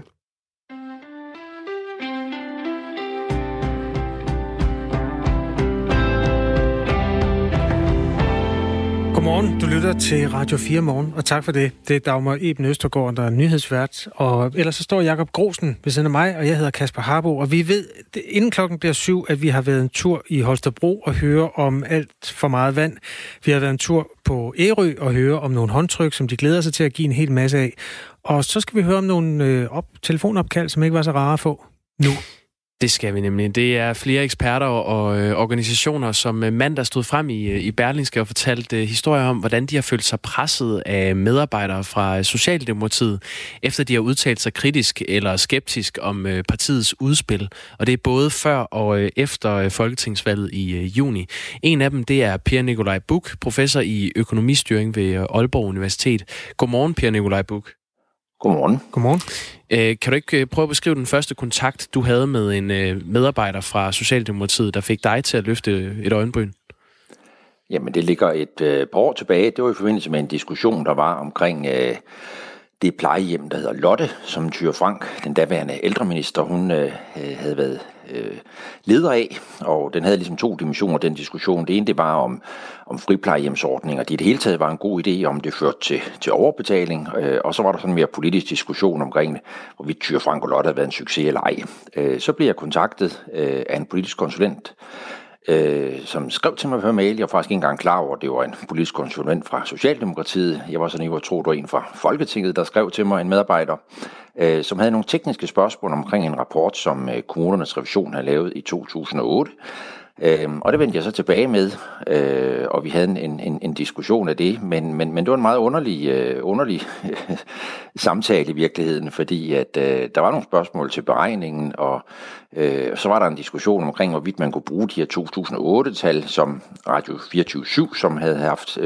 Godmorgen, du lytter til Radio 4 Morgen, og tak for det. Det er Dagmar Eben Østergaard, der er nyhedsvært, og ellers så står Jakob Grosen ved siden af mig, og jeg hedder Kasper Harbo, og vi ved, inden klokken bliver 7, at vi har været en tur i Holstebro og høre om alt for meget vand. Vi har været en tur på Ærø og høre om nogle håndtryk, som de glæder sig til at give en hel masse af. Og så skal vi høre om nogle telefonopkald, som ikke var så rare at få nu. Det skal vi nemlig. Det er flere eksperter og organisationer, som mandag stod frem i Berlingske og fortalte historier om, hvordan de har følt sig presset af medarbejdere fra Socialdemokratiet, efter de har udtalt sig kritisk eller skeptisk om partiets udspil. Og det er både før og efter folketingsvalget i juni. En af dem, det er Per Nikolaj Buch, professor i økonomistyring ved Aalborg Universitet. Godmorgen, Per Nikolaj Buch. Godmorgen. Godmorgen. Kan du ikke prøve at beskrive den første kontakt, du havde med en medarbejder fra Socialdemokratiet, der fik dig til at løfte et øjenbryn? Jamen, det ligger et par år tilbage. Det var i forbindelse med en diskussion, der var omkring det plejehjem, der hedder Lotte, som Thyra Frank, den daværende ældreminister, hun havde været leder af. Og den havde ligesom to dimensioner, den diskussion. Det ene, det var om friplejehjemsordninger. Det i det hele taget var en god idé, om det førte til overbetaling. Og så var der sådan en mere politisk diskussion omkring, hvorvidt Thyra Frank og Lotte havde været en succes eller ej. Så blev jeg kontaktet af en politisk konsulent, som skrev til mig på mail. Jeg var faktisk ikke engang klar over, at det var en politisk konsulent fra Socialdemokratiet. Jeg var sådan, jeg troede, det var en fra Folketinget, der skrev til mig, en medarbejder, som havde nogle tekniske spørgsmål omkring en rapport, som kommunernes revision havde lavet i 2008. Og det vendte jeg så tilbage med, og vi havde en diskussion af det, men det var en meget underlig samtale i virkeligheden, fordi at der var nogle spørgsmål til beregningen, og så var der en diskussion omkring, hvorvidt man kunne bruge de her 2008-tal, som Radio 24/7, som havde haft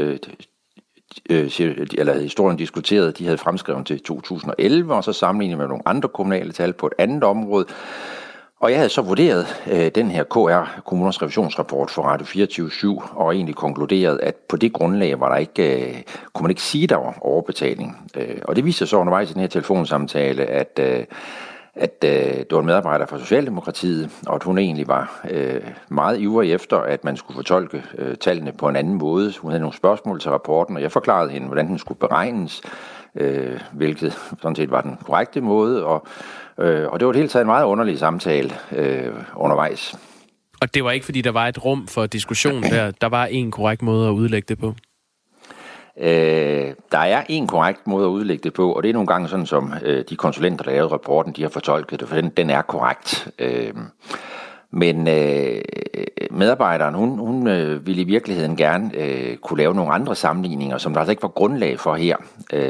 eller historien diskuteret, de havde fremskrevet til 2011, og så sammenlignet med nogle andre kommunale tal på et andet område. Og jeg havde så vurderet den her KR, kommuners revisionsrapport for Radio 24/7, og egentlig konkluderet, at på det grundlag var der ikke, kunne man ikke sige, der var overbetaling. Og det viste sig så undervejs i den her telefonsamtale, at det var en medarbejder fra Socialdemokratiet, og at hun egentlig var meget ivrig efter, at man skulle fortolke tallene på en anden måde. Hun havde nogle spørgsmål til rapporten, og jeg forklarede hende, hvordan den skulle beregnes, hvilket sådan set var den korrekte måde, og det var det hele taget en meget underlig samtale undervejs. Og det var ikke, fordi der var et rum for diskussion der? Der var en korrekt måde at udlægge det på? Der er en korrekt måde at udlægge det på, og det er nogle gange sådan, som de konsulenter, der lavede rapporten, de har fortolket det, for den er korrekt. Men medarbejderen, hun ville i virkeligheden gerne kunne lave nogle andre sammenligninger, som der altså ikke var grundlag for her.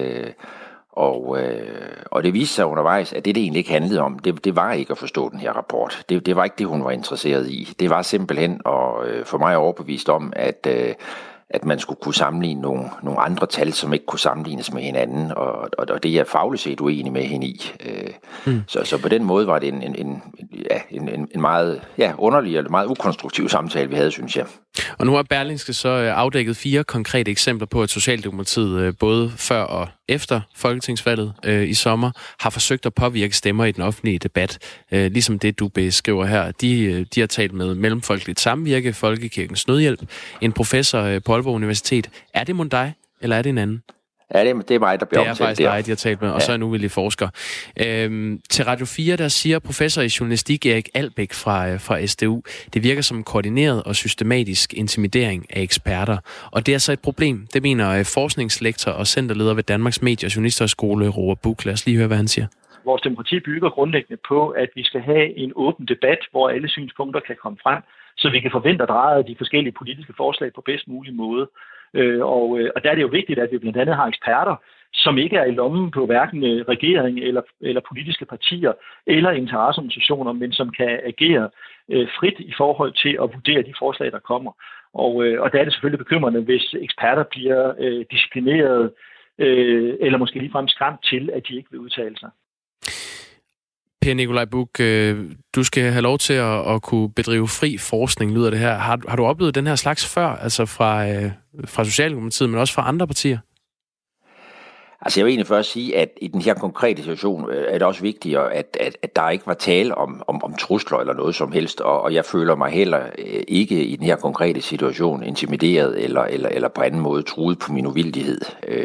Og det viste sig undervejs, at det egentlig ikke handlede om, det var ikke at forstå den her rapport. Det var ikke det, hun var interesseret i. Det var simpelthen for mig overbevist om, at man skulle kunne sammenligne nogle andre tal, som ikke kunne sammenlignes med hinanden, og det er jeg fagligt set uenig med hende i. Så på den måde var det en meget underlig og meget ukonstruktiv samtale, vi havde, synes jeg. Og nu har Berlingske så afdækket 4 konkrete eksempler på, at Socialdemokratiet både før og efter folketingsvalget i sommer har forsøgt at påvirke stemmer i den offentlige debat. Ligesom det, du beskriver her. De har talt med Mellemfolkeligt Samvirke, Folkekirkens Nødhjælp, en professor på Aalborg Universitet. Er det mon dig, eller er det en anden? Ja, det er mig, der bliver omtalt. Det er faktisk dig, de har talt med, og så er en uvillig forsker. Til Radio 4, der siger professor i journalistik Erik Albæk fra SDU, det virker som koordineret og systematisk intimidering af eksperter. Og det er så et problem. Det mener forskningslektor og centerleder ved Danmarks Medie- og Journalisterskole, Robert Buch. Lad os lige høre, hvad han siger. Vores demokrati bygger grundlæggende på, at vi skal have en åben debat, hvor alle synspunkter kan komme frem, så vi kan forvente at dreje de forskellige politiske forslag på bedst mulig måde. Og der er det jo vigtigt, at vi blandt andet har eksperter, som ikke er i lommen på hverken regering eller politiske partier eller interesseorganisationer, men som kan agere frit i forhold til at vurdere de forslag, der kommer. Og der er det selvfølgelig bekymrende, hvis eksperter bliver disciplineret eller måske ligefrem skræmt til, at de ikke vil udtale sig. Per Nikolaj Buch, du skal have lov til at kunne bedrive fri forskning, lyder det her. Har du oplevet den her slags før, altså fra Socialdemokratiet, men også fra andre partier? Altså jeg vil egentlig først sige, at i den her konkrete situation er det også vigtigt, at der ikke var tale om trusler eller noget som helst, og jeg føler mig heller ikke i den her konkrete situation intimideret eller på anden måde truet på min uvildighed.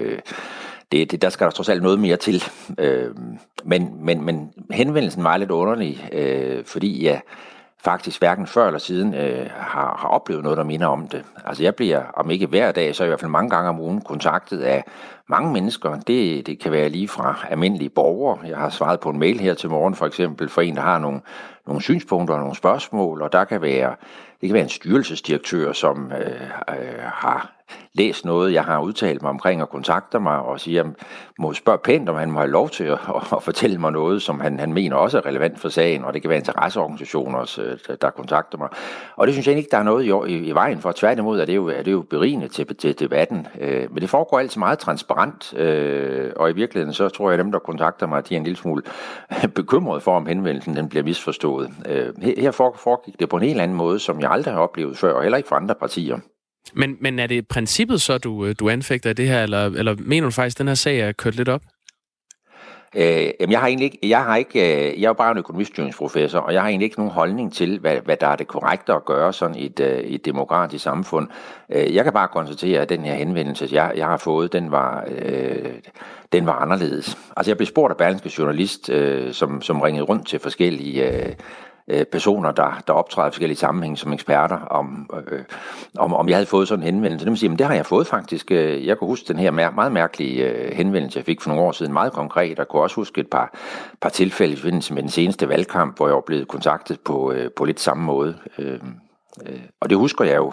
Der skal der trods alt noget mere til. Men henvendelsen var lidt underlig, fordi jeg faktisk hverken før eller siden har oplevet noget, der minder om det. Altså jeg bliver, om ikke hver dag, så i hvert fald mange gange om ugen, kontaktet af mange mennesker. Det kan være lige fra almindelige borgere. Jeg har svaret på en mail her til morgen, for eksempel, for en, der har nogle synspunkter og nogle spørgsmål, og det kan være en styrelsesdirektør, som har læst noget, jeg har udtalt mig omkring og kontakter mig og siger, må spørge pænt, om han må have lov til at fortælle mig noget, som han mener også er relevant for sagen, og det kan være interesseorganisationer, der kontakter mig. Og det synes jeg ikke, der er noget i vejen for. Tværtimod er det jo berigende til debatten. Men det foregår altid meget transparent, og i virkeligheden så tror jeg, at dem, der kontakter mig, de er en lille smule bekymrede for, om henvendelsen den bliver misforstået. Her foregik det på en helt anden måde, som jeg aldrig har oplevet før, og heller ikke fra andre partier. Men er det princippet så, du anfægter det her, eller mener du faktisk, at den her sag er kørt lidt op? Jamen jeg er jo bare en økonomistyringsprofessor, og jeg har egentlig ikke nogen holdning til, hvad der er det korrekte at gøre sådan i et demokratisk samfund. Jeg kan bare konstatere, at den her henvendelse, jeg har fået, den var anderledes. Altså jeg blev spurgt af Berlingske Journalist, som ringede rundt til forskellige personer, der optræder i forskellige sammenhænge som eksperter, om jeg havde fået sådan en henvendelse. Det vil sige, men det har jeg fået faktisk. Jeg kunne huske den her meget mærkelige henvendelse, jeg fik for nogle år siden, meget konkret. Jeg kunne også huske et par tilfælde i forbindelse med den seneste valgkamp, hvor jeg var blevet kontaktet på lidt samme måde. Og det husker jeg jo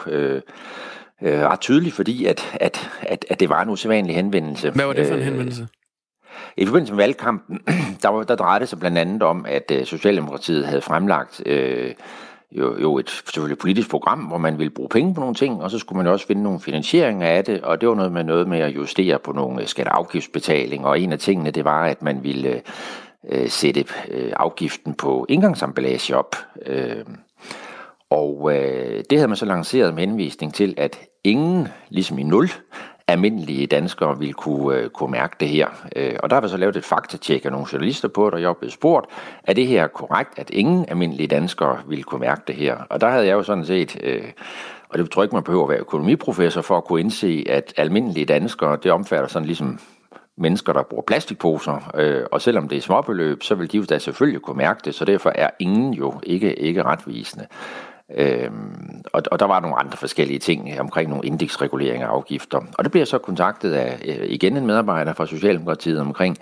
ret tydeligt, fordi at det var en usædvanlig henvendelse. Hvad var det for en henvendelse? I forbindelse med valgkampen, der drejede det sig blandt andet om, at Socialdemokratiet havde fremlagt jo et selvfølgelig politisk program, hvor man ville bruge penge på nogle ting, og så skulle man også finde nogle finansieringer af det, og det var noget med at justere på nogle skatteafgiftsbetalinger, og en af tingene, det var, at man ville sætte afgiften på engangsemballage op. Og det havde man så lanceret med henvisning til, at ingen, ligesom i 0, almindelige danskere ville kunne mærke det her. Og der har vi så lavet et faktatjek af nogle journalister på det, og jeg er blevet spurgt, er det her korrekt, at ingen almindelige danskere ville kunne mærke det her? Og der havde jeg jo sådan set, og det tror jeg ikke, man behøver at være økonomiprofessor for at kunne indse, at almindelige danskere, det omfatter sådan ligesom mennesker, der bruger plastikposer, og selvom det er småbeløb, så vil de jo da selvfølgelig kunne mærke det, så derfor er ingen jo ikke retvisende. Og der var nogle andre forskellige ting omkring nogle indeksreguleringer af afgifter. Og det bliver så kontaktet af igen en medarbejder fra Socialdemokratiet omkring,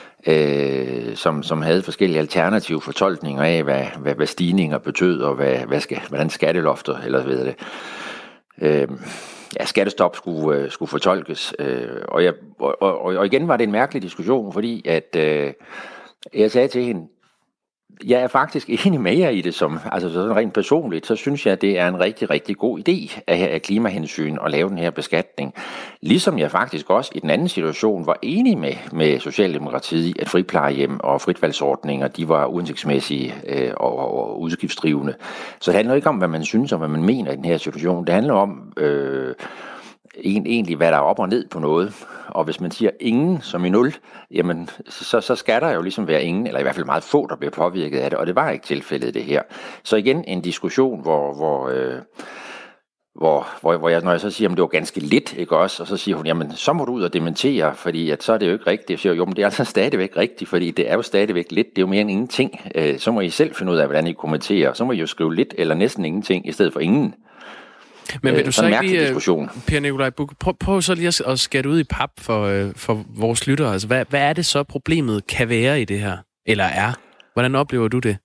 som havde forskellige alternative fortolkninger af, hvad stigninger betød, og hvordan skattelofter, eller ved det. Skattestop skulle fortolkes. Og igen var det en mærkelig diskussion, fordi at jeg sagde til hende, jeg er faktisk enig med jer i det, altså sådan rent personligt, så synes jeg, at det er en rigtig, rigtig god idé af klimahensyn at lave den her beskatning. Ligesom jeg faktisk også i den anden situation var enig med Socialdemokratiet i, at friplejehjem og fritvalgsordninger, de var uhensigtsmæssige og udgiftsdrivende. Så det handler ikke om, hvad man synes og hvad man mener i den her situation. Det handler om egentlig, hvad der er op og ned på noget. Og hvis man siger ingen som i 0, jamen, så skal der jo ligesom være ingen, eller i hvert fald meget få, der bliver påvirket af det, og det var ikke tilfældet det her. Så igen en diskussion, hvor jeg, når jeg så siger, at det var ganske lidt, ikke også, og så siger hun, jamen, så må du ud og dementere, fordi at så er det jo ikke rigtigt. Jeg siger, jo, men det er altså stadigvæk rigtigt, fordi det er jo stadigvæk lidt, det er jo mere end ingenting. Så må I selv finde ud af, hvordan I kommenterer, så må I jo skrive lidt eller næsten ingenting, i stedet for ingen. Men vil du så ikke lige, Per Nikolaj Bukh, prøv så lige at skære ud i pap for vores lyttere. Altså, hvad er det så, problemet kan være i det her? Eller er? Hvordan oplever du det?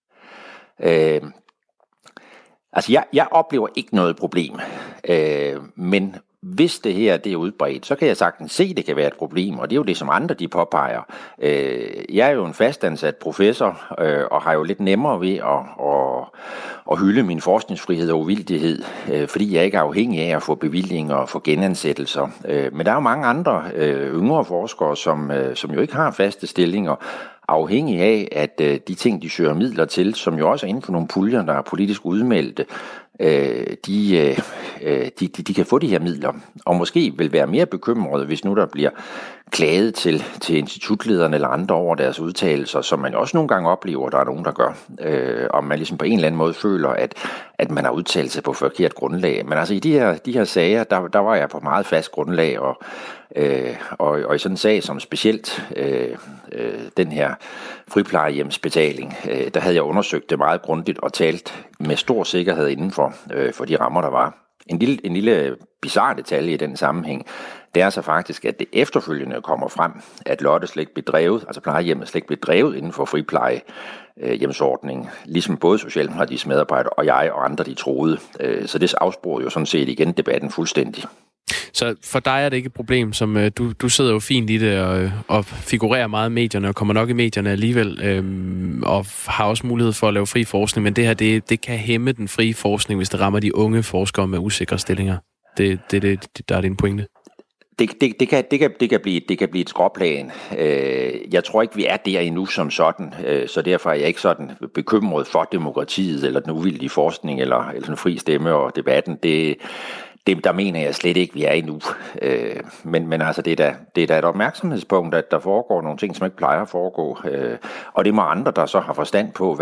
Altså, jeg oplever ikke noget problem. Men hvis det her det er udbredt, så kan jeg sagtens se, at det kan være et problem, og det er jo det, som andre de påpeger. Jeg er jo en fastansat professor, og har jo lidt nemmere ved at hylde min forskningsfrihed og uvildighed, fordi jeg ikke er afhængig af at få bevillinger og få genansættelser. Men der er jo mange andre yngre forskere, som jo ikke har faste stillinger, afhængig af, at de ting, de søger midler til, som jo også er inden for nogle puljer, der er politisk udmeldte, de kan få de her midler, og måske vil være mere bekymrede, hvis nu der bliver klaget til institutlederne eller andre over deres udtalelser, som man også nogle gange oplever, der er nogen, der gør, og man ligesom på en eller anden måde føler, at man har udtalt sig på forkert grundlag. Men altså i de her sager, der var jeg på meget fast grundlag, og i sådan en sag som specielt den her friplejehjemsbetaling, der havde jeg undersøgt det meget grundigt og talt med stor sikkerhed inden for de rammer, der var. En lille bizarre detalje i den sammenhæng, det er så faktisk, at det efterfølgende kommer frem, at Lotte slet ikke blev drevet, altså plejehjemmet slet ikke blev drevet inden for friplejehjemsordningen, ligesom både Socialdemokratiets medarbejdere og jeg og andre, de troede. Så det afsporede jo sådan set igen debatten fuldstændig. Så for dig er det ikke et problem, som du sidder jo fint i det og figurerer meget i medierne og kommer nok i medierne alligevel og har også mulighed for at lave fri forskning, men det her, det kan hæmme den frie forskning, hvis det rammer de unge forskere med usikre stillinger. Det der er din pointe. Det kan blive et skråplan. Jeg tror ikke, vi er der endnu som sådan, så derfor er jeg ikke sådan bekymret for demokratiet eller den uvildige forskning eller den fri stemme og debatten. Der mener jeg slet ikke, vi er endnu. Men altså, det er da et opmærksomhedspunkt, at der foregår nogle ting, som ikke plejer at foregå. Og det må andre, der så har forstand på,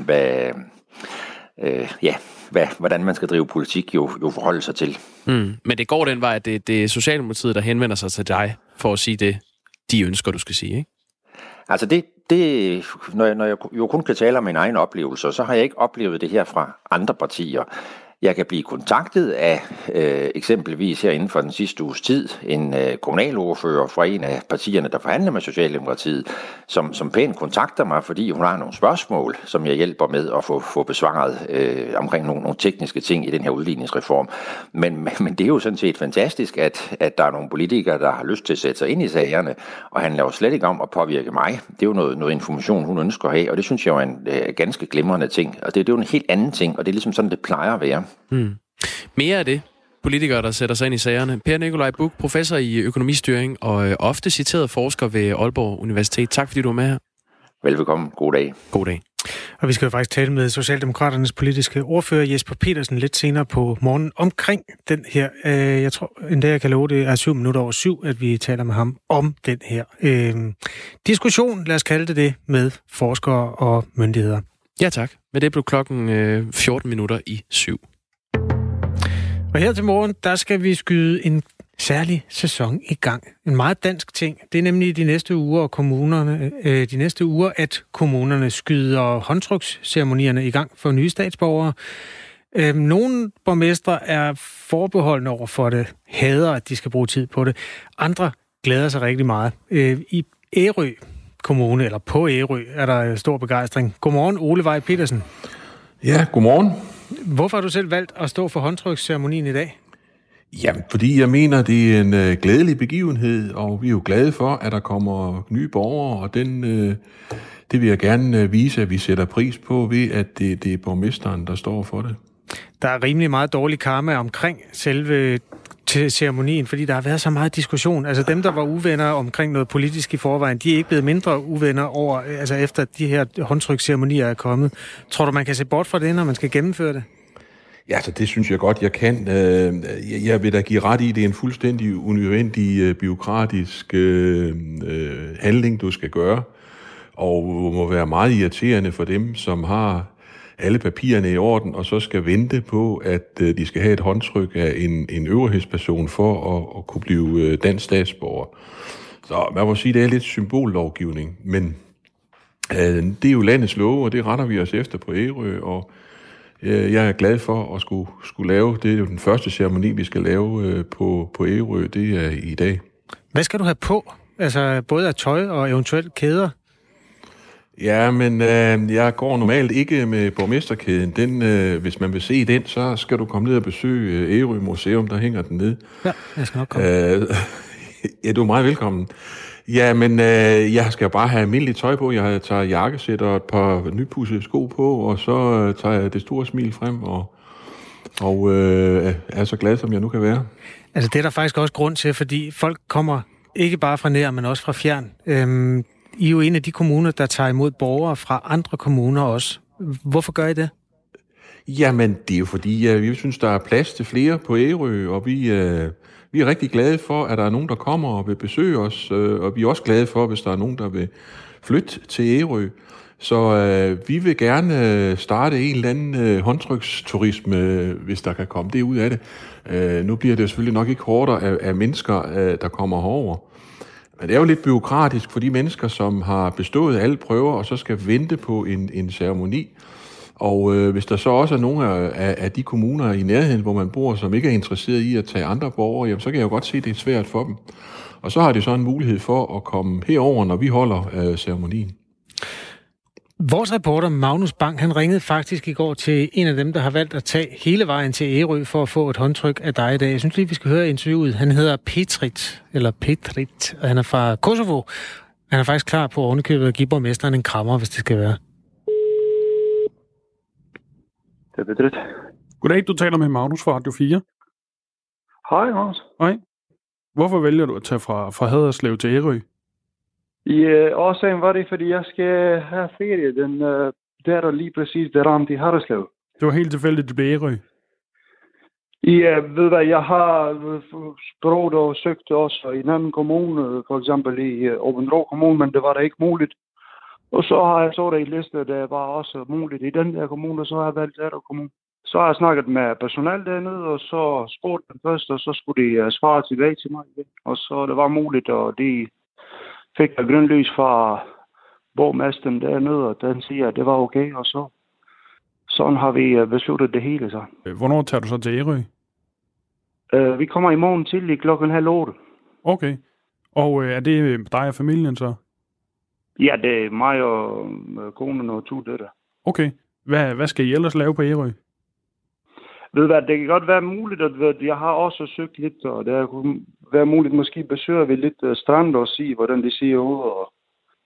hvordan man skal drive politik, jo forholde sig til. Men det går den vej, at det er Socialdemokratiet, der henvender sig til dig for at sige det, de ønsker, du skal sige, ikke? Altså når jeg jo kun kan tale om min egen oplevelse, så har jeg ikke oplevet det her fra andre partier. Jeg kan blive kontaktet af eksempelvis her inden for den sidste uges tid en kommunalordfører fra en af partierne, der forhandler med Socialdemokratiet, som pænt kontakter mig, fordi hun har nogle spørgsmål, som jeg hjælper med at få besvaret omkring nogle tekniske ting i den her udligningsreform. Men det er jo sådan set fantastisk, at der er nogle politikere, der har lyst til at sætte sig ind i sagerne, og han laver slet ikke om at påvirke mig. Det er jo noget information, hun ønsker at have, og det synes jeg jo er en ganske glimrende ting. Og det er jo en helt anden ting, og det er ligesom sådan, det plejer at være. Mere af det. Politikere, der sætter sig ind i sagerne. Per Nikolaj Buch, professor i økonomistyring og ofte citeret forsker ved Aalborg Universitet. Tak fordi du var med her. Velbekomme. God dag. God dag. Og vi skal jo faktisk tale med Socialdemokraternes politiske ordfører Jesper Petersen lidt senere på morgenen omkring den her. Jeg tror endda, jeg kan love, det er 7:07, at vi taler med ham om den her diskussion, lad os kalde det, med forskere og myndigheder. Ja tak. Med det blev klokken 7:14. Og her til morgen, der skal vi skyde en særlig sæson i gang. En meget dansk ting. Det er nemlig de næste uger, at kommunerne skyder håndtryksceremonierne i gang for nye statsborgere. Nogle borgmestre er forbeholdne over for det, hader, at de skal bruge tid på det. Andre glæder sig rigtig meget. I Ærø Kommune, eller på Ærø, er der stor begejstring. Godmorgen, Ole Vej Petersen. Ja, godmorgen. Hvorfor har du selv valgt at stå for håndtryksceremonien i dag? Jamen, fordi jeg mener, det er en glædelig begivenhed, og vi er jo glade for, at der kommer nye borgere, og det vil jeg gerne vise, at vi sætter pris på ved, at det er borgmesteren, der står for det. Der er rimelig meget dårlig karma omkring selve ceremonien, fordi der har været så meget diskussion. Altså dem, der var uvenner omkring noget politisk i forvejen, de er ikke blevet mindre uvenner over, altså efter de her håndtryksceremonier er kommet. Tror du, man kan se bort fra det, når man skal gennemføre det? Ja, så det synes jeg godt, jeg kan. Jeg vil da give ret i, det er en fuldstændig unødvendig bureaukratisk handling, du skal gøre, og må være meget irriterende for dem, som har alle papirerne i orden, og så skal vente på, at de skal have et håndtryk af en øvrighedsperson for at kunne blive dansk statsborger. Så man må sige, det er lidt symbollovgivning, men det er jo landets love, og det retter vi os efter på Ærø, og jeg er glad for at skulle lave, det er jo den første ceremoni, vi skal lave på Ærø, det er i dag. Hvad skal du have på? Altså både af tøj og eventuelt kæder? Ja, men jeg går normalt ikke med borgmesterkæden. Hvis man vil se den, så skal du komme ned og besøge Ærø Museum, der hænger den ned. Ja, jeg skal nok komme. Ja, du er meget velkommen. Ja, men jeg skal bare have almindeligt tøj på. Jeg tager jakkesæt og et par nypudsede sko på, og så tager jeg det store smil frem, og er så glad, som jeg nu kan være. Altså, det er der faktisk også grund til, fordi folk kommer ikke bare fra nær, men også fra fjern. I er jo en af de kommuner, der tager imod borgere fra andre kommuner også. Hvorfor gør I det? Jamen, det er jo fordi, vi synes, der er plads til flere på Ærø, og vi er rigtig glade for, at der er nogen, der kommer og vil besøge os, og vi er også glade for, hvis der er nogen, der vil flytte til Ærø. Så vi vil gerne starte en eller anden håndtryksturisme, hvis der kan komme det ud af det. Nu bliver det jo selvfølgelig nok ikke hårdere af mennesker, der kommer herover. Men det er jo lidt bureaukratisk for de mennesker, som har bestået alle prøver, og så skal vente på en ceremoni. Og hvis der så også er nogle af de kommuner i nærheden, hvor man bor, som ikke er interesseret i at tage andre borgere, jamen, så kan jeg jo godt se, at det er svært for dem. Og så har de så en mulighed for at komme herover, når vi holder ceremonien. Vores reporter Magnus Bang, han ringede faktisk i går til en af dem, der har valgt at tage hele vejen til Ærø for at få et håndtryk af dig i dag. Jeg synes lige, vi skal høre interviewet. Han hedder Petrit, og han er fra Kosovo. Han er faktisk klar på ovenikøbet at give borgmesteren en krammer, hvis det skal være. Det er Petrit. Goddag, du taler med Magnus fra Radio 4. Hej, Magnus. Hej. Hvorfor vælger du at tage fra Haderslev til Ærø? Årsagen var det, fordi jeg skal have ferie. Der lige præcis, der ramt i Haderslev. Det var helt tilfældigt, det blev Ærø? Ved hvad, jeg har prøvet og søgt også i en anden kommune, for eksempel i Åbenrå Kommune, men det var da ikke muligt. Og så har jeg så der i liste, der var også muligt i den der kommune, og så har jeg valgt Ærø Kommune. Så har jeg snakket med personal dernede, og så spurgte dem først, og så skulle de svare tilbage til mig igen. Og så det var muligt, og de fik jeg grønlys fra borgmesteren dernede, og den siger, at det var okay, og så sådan har vi besluttet det hele så. Hvornår tager du så til Ærø? Vi kommer i morgen til i 7:30. Okay. Og er det dig og familien så? Ja, det er mig og konen og 2 døtre. Okay. Hvad skal I ellers lave på Ærø? Ved hvad, det kan godt være muligt, at jeg har også søgt lidt, og det kunne være muligt, måske besøger vi lidt strand og se, hvordan det ser ud, og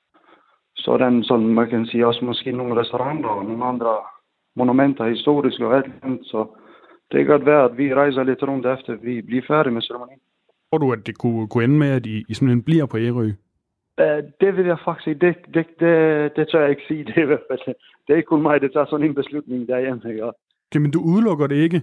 sådan man kan sige, også måske nogle restauranter og nogle andre monumenter, historiske og alt andet, så det kan godt være, at vi rejser lidt rundt efter, vi bliver færdige med ceremonien. Tror du, at det kunne ende med, at I simpelthen bliver på Ærø? Det vil jeg faktisk sige. Det tør jeg ikke sige. Det er ikke kun mig, der tager sådan en beslutning derhjemme. Ja. Okay, men du udelukker det ikke?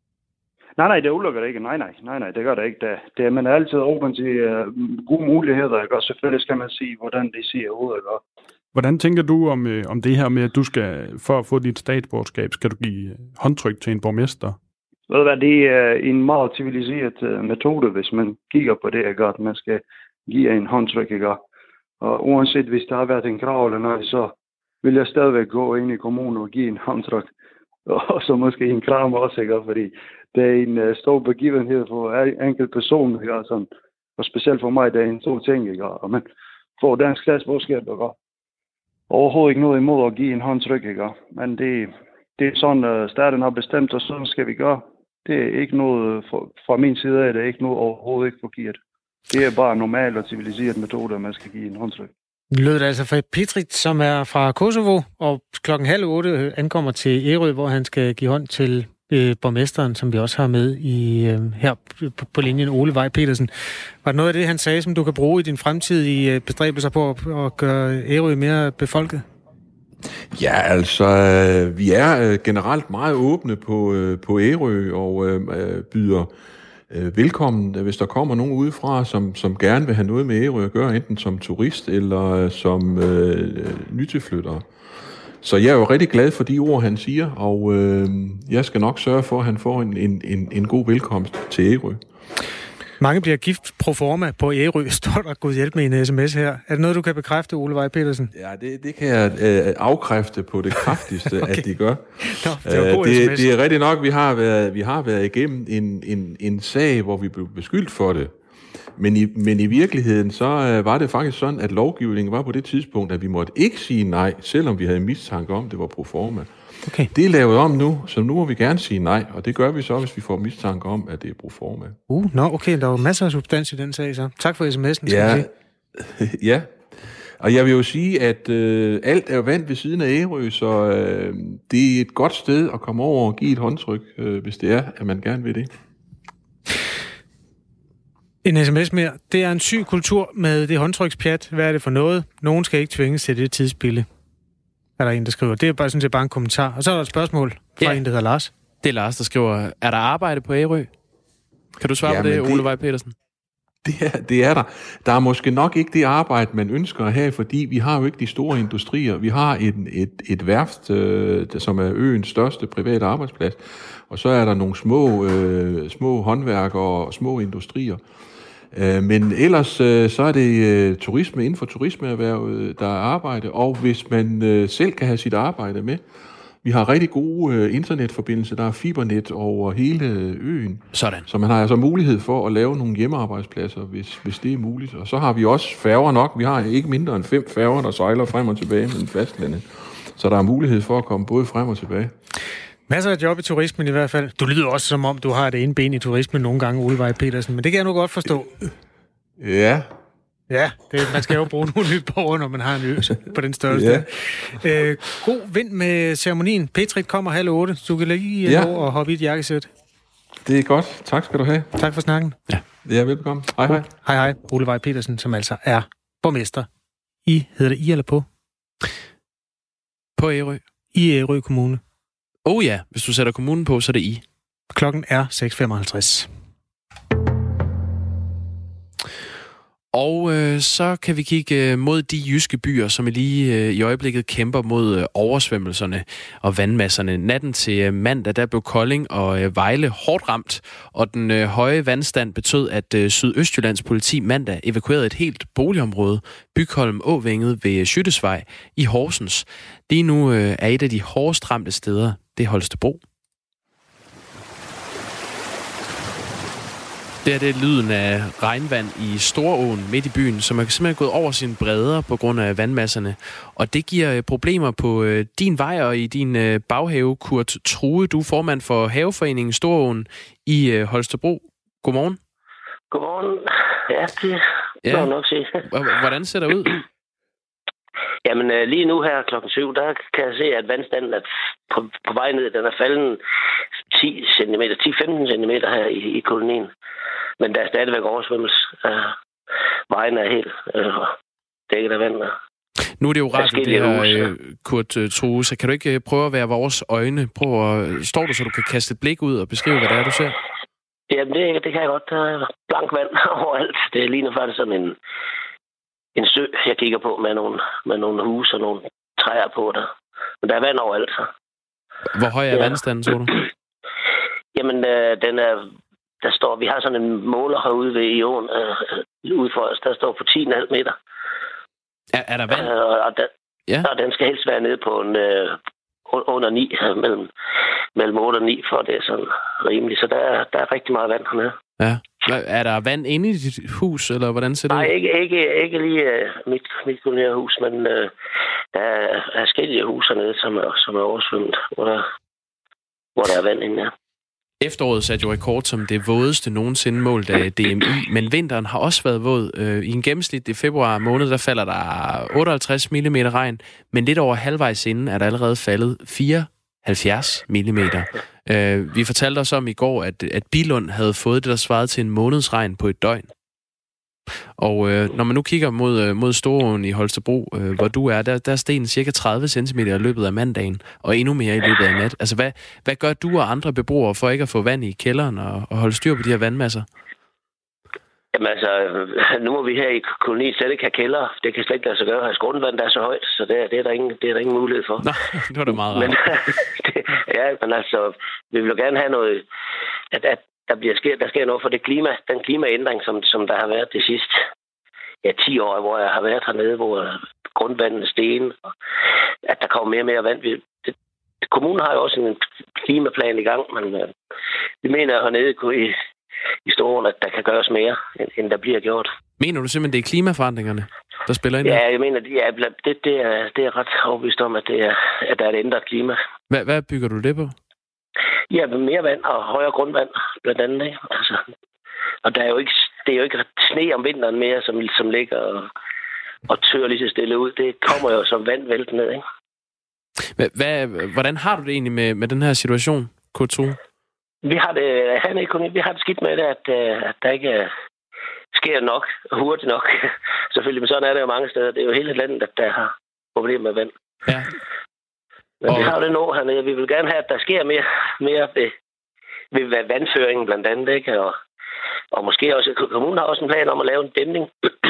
Nej, det udelukker det ikke. Nej, det gør det ikke. Man er altid åben til gode muligheder. Ikke? Og selvfølgelig skal man sige, hvordan det ser ud. Ikke? Hvordan tænker du om det her med, at du skal, for at få dit statsborgerskab, skal du give håndtryk til en borgmester? Ved du hvad, det er en meget civiliseret metode, hvis man kigger på det, ikke? At man skal give en håndtryk. Ikke? Og uanset hvis der har været en krav eller noget, så vil jeg stadigvæk gå ind i kommunen og give en håndtryk. Og så måske en kram også, ikke? Fordi det er en stor begivenhed for enkelt person, ikke? Sådan, og specielt for mig, det er en stor ting, ikke? Og man får dansk statsborgerskab, ikke? Overhovedet ikke noget imod at give en håndtryk, ikke? Men det er sådan, staten har bestemt, og sådan skal vi gøre. Det er ikke noget, fra min side af, det er ikke noget overhovedet ikke forkert. Det er bare normalt og civiliseret metode, at man skal give en håndtryk. Lød det altså fra Petrit, som er fra Kosovo, og 7:30 ankommer til Ærø, hvor han skal give hånd til borgmesteren, som vi også har med her på linjen, Ole Vej Petersen. Var det noget af det, han sagde, som du kan bruge i din fremtidige bestræbelser på at gøre Ærø mere befolket? Ja, altså, vi er generelt meget åbne på Ærø og byder velkommen, hvis der kommer nogen udefra, som gerne vil have noget med Ærø at gøre, enten som turist eller som nytilflyttere. Så jeg er jo rigtig glad for de ord, han siger, og jeg skal nok sørge for, at han får en god velkomst til Ærø. Mange bliver gift pro forma på Ærø, står der Gud hjælp med en sms her. Er det noget, du kan bekræfte, Ole Vej Petersen? Ja, det kan jeg afkræfte på det kraftigste, okay. At de gør. Nå, det er rigtigt nok, vi har været igennem en sag, hvor vi blev beskyldt for det. Men i virkeligheden, så var det faktisk sådan, at lovgivningen var på det tidspunkt, at vi måtte ikke sige nej, selvom vi havde mistanke om, det var pro forma. Okay. Det er lavet om nu, så nu må vi gerne sige nej, og det gør vi så, hvis vi får mistanke om, at det er pro forma. Okay, der var masser af substans i den sag, så. Tak for sms'en, skal ja. Ja, og jeg vil jo sige, at alt er vand ved siden af Ærø, så det er et godt sted at komme over og give et håndtryk, hvis det er, at man gerne vil det. En sms mere. Det er en syg kultur med det håndtrykspjat. Hvad er det for noget? Nogen skal ikke tvinges til det tidsspilde. Er der en, der skriver. Det er bare, synes jeg, bare en kommentar. Og så er der et spørgsmål. fra en, der hedder Lars. Det er Lars, der skriver, er der arbejde på Ærø? Kan du svare på det, Ole Vej Petersen? Det er der. Der er måske nok ikke det arbejde, man ønsker at have, fordi vi har jo ikke de store industrier. Vi har et værft, som er øens største private arbejdsplads, og så er der nogle små håndværkere og små industrier. Men ellers så er det turisme inden for turismeerhvervet, der er arbejde, og hvis man selv kan have sit arbejde med. Vi har rigtig gode internetforbindelser, der er fibernet over hele øen. Sådan. Så man har altså mulighed for at lave nogle hjemmearbejdspladser, hvis det er muligt. Og så har vi også færger nok. Vi har ikke mindre end 5 færger, der sejler frem og tilbage mellem fastlandet. Så der er mulighed for at komme både frem og tilbage. Masser af job i turismen i hvert fald. Du lyder også som om, du har det ene ben i turismen nogle gange, Ole Vej Petersen. Men det kan jeg nu godt forstå. Ja. Ja, man skal jo bruge nogle nye borger, når man har en ø på den størrelse. Ja. God vind med ceremonien. Petrit kommer 7:30. Du kan lige nå og hoppe i et jakkesæt. Det er godt. Tak skal du have. Tak for snakken. Ja, velbekomme. Hej, hej. Hej. Ole Vej Petersen, som altså er borgmester hedder det I eller på? På Ærø. I Ærø Kommune. Ja, hvis du sætter kommunen på, så er det I. Klokken er 6:55. Og så kan vi kigge mod de jyske byer, som lige i øjeblikket kæmper mod oversvømmelserne og vandmasserne. Natten til mandag, der blev Kolding og Vejle hårdt ramt, og den høje vandstand betød, at Sydøstjyllands politi mandag evakuerede et helt boligområde, Bygholm Åvænget ved Skyttesvej i Horsens. Lige nu er et af de hårdest ramte steder, det er Holstebro. Det er lyden af regnvand i Storåen midt i byen, som er simpelthen gået over sine bredder på grund af vandmasserne. Og det giver problemer på din vej og i din baghave. Kurt True, du er formand for Haveforeningen Storåen i Holstebro. Godmorgen. Godmorgen. Ja, det kan jeg nok sige. Hvordan ser det ud? Jamen lige nu her klokken 7, der kan jeg se, at vandstanden er på vej ned. Den er faldet 10-15 cm her i kolonien. Men der er stadigvæk oversvømmelse. Vejen er helt dækket af vand. Nu er det jo rart med det her, Kurt True, så kan du ikke prøve at være vores øjne? Står du, så du kan kaste et blik ud og beskrive, hvad det er, du ser? Jamen det kan jeg godt. Der er blank vand overalt. Det ligner faktisk sådan en sø, jeg kigger på med nogle huse og nogle træer på der. Men der er vand overalt. Hvor høj er vandstanden, tror du? Jamen, der står, vi har sådan en måler herude ved Ion, ude for os, der står på 10,5 meter. Er der vand? Og den skal helst være nede på under 9, mellem 8 og 9, for det er sådan rimeligt. Så der er rigtig meget vand hernede. Ja. Er der vand inde i dit hus, eller hvordan ser det ud? Nej, ikke lige mit kolonierhus, men der er forskellige huse hernede, som er oversvømmet, hvor der er vand inde. Ja. Efteråret satte jo rekord som det vådeste nogensinde målt af DMI, men vinteren har også været våd. I en gennemsnit i februar måned, der falder der 58 mm regn, men lidt over halvvejs inden er der allerede faldet 74 mm. Vi fortalte os om i går, at Billund havde fået det, der svarede til en måneds regn på et døgn. Og når man nu kigger mod Storåen i Holstebro, hvor du er, der steg den cirka 30 cm i løbet af mandagen, og endnu mere i løbet af nat. Altså, hvad gør du og andre beboere for ikke at få vand i kælderen og holde styr på de her vandmasser? Jamen altså, nu må vi her i kolonien slet ikke have kælder. Det kan slet ikke lade sig gøre. Grundvand er så højt, så det er der ingen mulighed for. Nå, det var da meget rart. Men altså, vi vil jo gerne have noget, at der sker noget for den klimaændring, som der har været det sidste 10 år, hvor jeg har været hernede, hvor grundvandet er stegen, og at der kommer mere og mere vand. Kommunen har jo også en klimaplan i gang, men vi mener hernede i Storåen, at der kan gøres mere, end der bliver gjort. Mener du simpelthen, det er klimaforandringerne, der spiller ind? Ja, jeg mener, det er ret overbevist om, at der er et ændret klima. Hvad bygger du det på? Ja, mere vand og højere grundvand, blandt andet. Ikke? Altså, og det er jo ikke sne om vinteren mere, som ligger og tør lige så stille ud. Det kommer jo som vand vælter ned, ikke? Hvordan har du det egentlig med den her situation, Kurt True? Vi har det skidt med det, at der ikke sker nok, hurtigt nok. Selvfølgelig, men sådan er det jo mange steder. Det er jo hele landet, der har problemer med vand. Ja. Men vi har jo det nå hernede. Vi vil gerne have, at der sker mere ved vandføringen blandt andet, ikke? Og måske også, kommunen har også en plan om at lave en dæmning.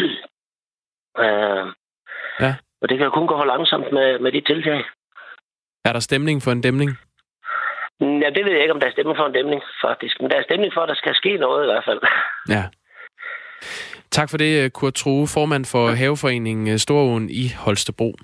Ja. Og det kan jo kun gå for langsomt med de tiltag. Er der stemning for en dæmning? Ja, det ved jeg ikke, om der er stemning for en dæmning, faktisk. Men der er stemning for, at der skal ske noget i hvert fald. Ja. Tak for det, Kurt True, formand for Haveforeningen Storåen i Holstebro.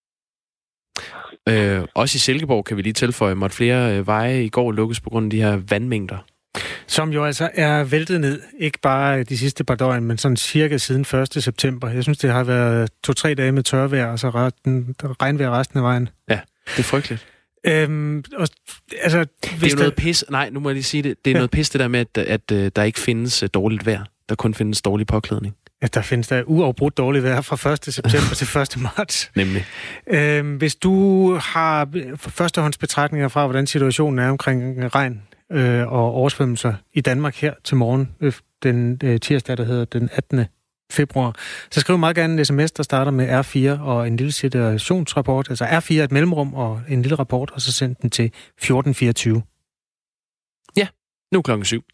Også i Silkeborg kan vi lige tilføje, måtte flere veje i går lukkes på grund af de her vandmængder. Som jo altså er væltet ned, ikke bare de sidste par døgn, men sådan cirka siden 1. september. Jeg synes, det har været 2-3 dage med tørvejr, og så regnvejr resten af vejen. Ja, det er frygteligt. Altså, det er jo noget pis. Nej, nu må jeg lige sige det. Det er noget pis, det der med, at der ikke findes dårligt vejr. Der kun findes dårlig påklædning. Ja, der findes der uafbrudt dårligt vejr fra 1. september til 1. marts. Nemlig. Hvis du har førstehåndsbetragtninger fra, hvordan situationen er omkring regn og oversvømmelser i Danmark her til morgen, den tirsdag, der hedder den 18. februar, så skriv meget gerne en sms, der starter med R4 og en lille situationsrapport, altså R4 et mellemrum og en lille rapport, og så send den til 1424. Ja, nu 7:00.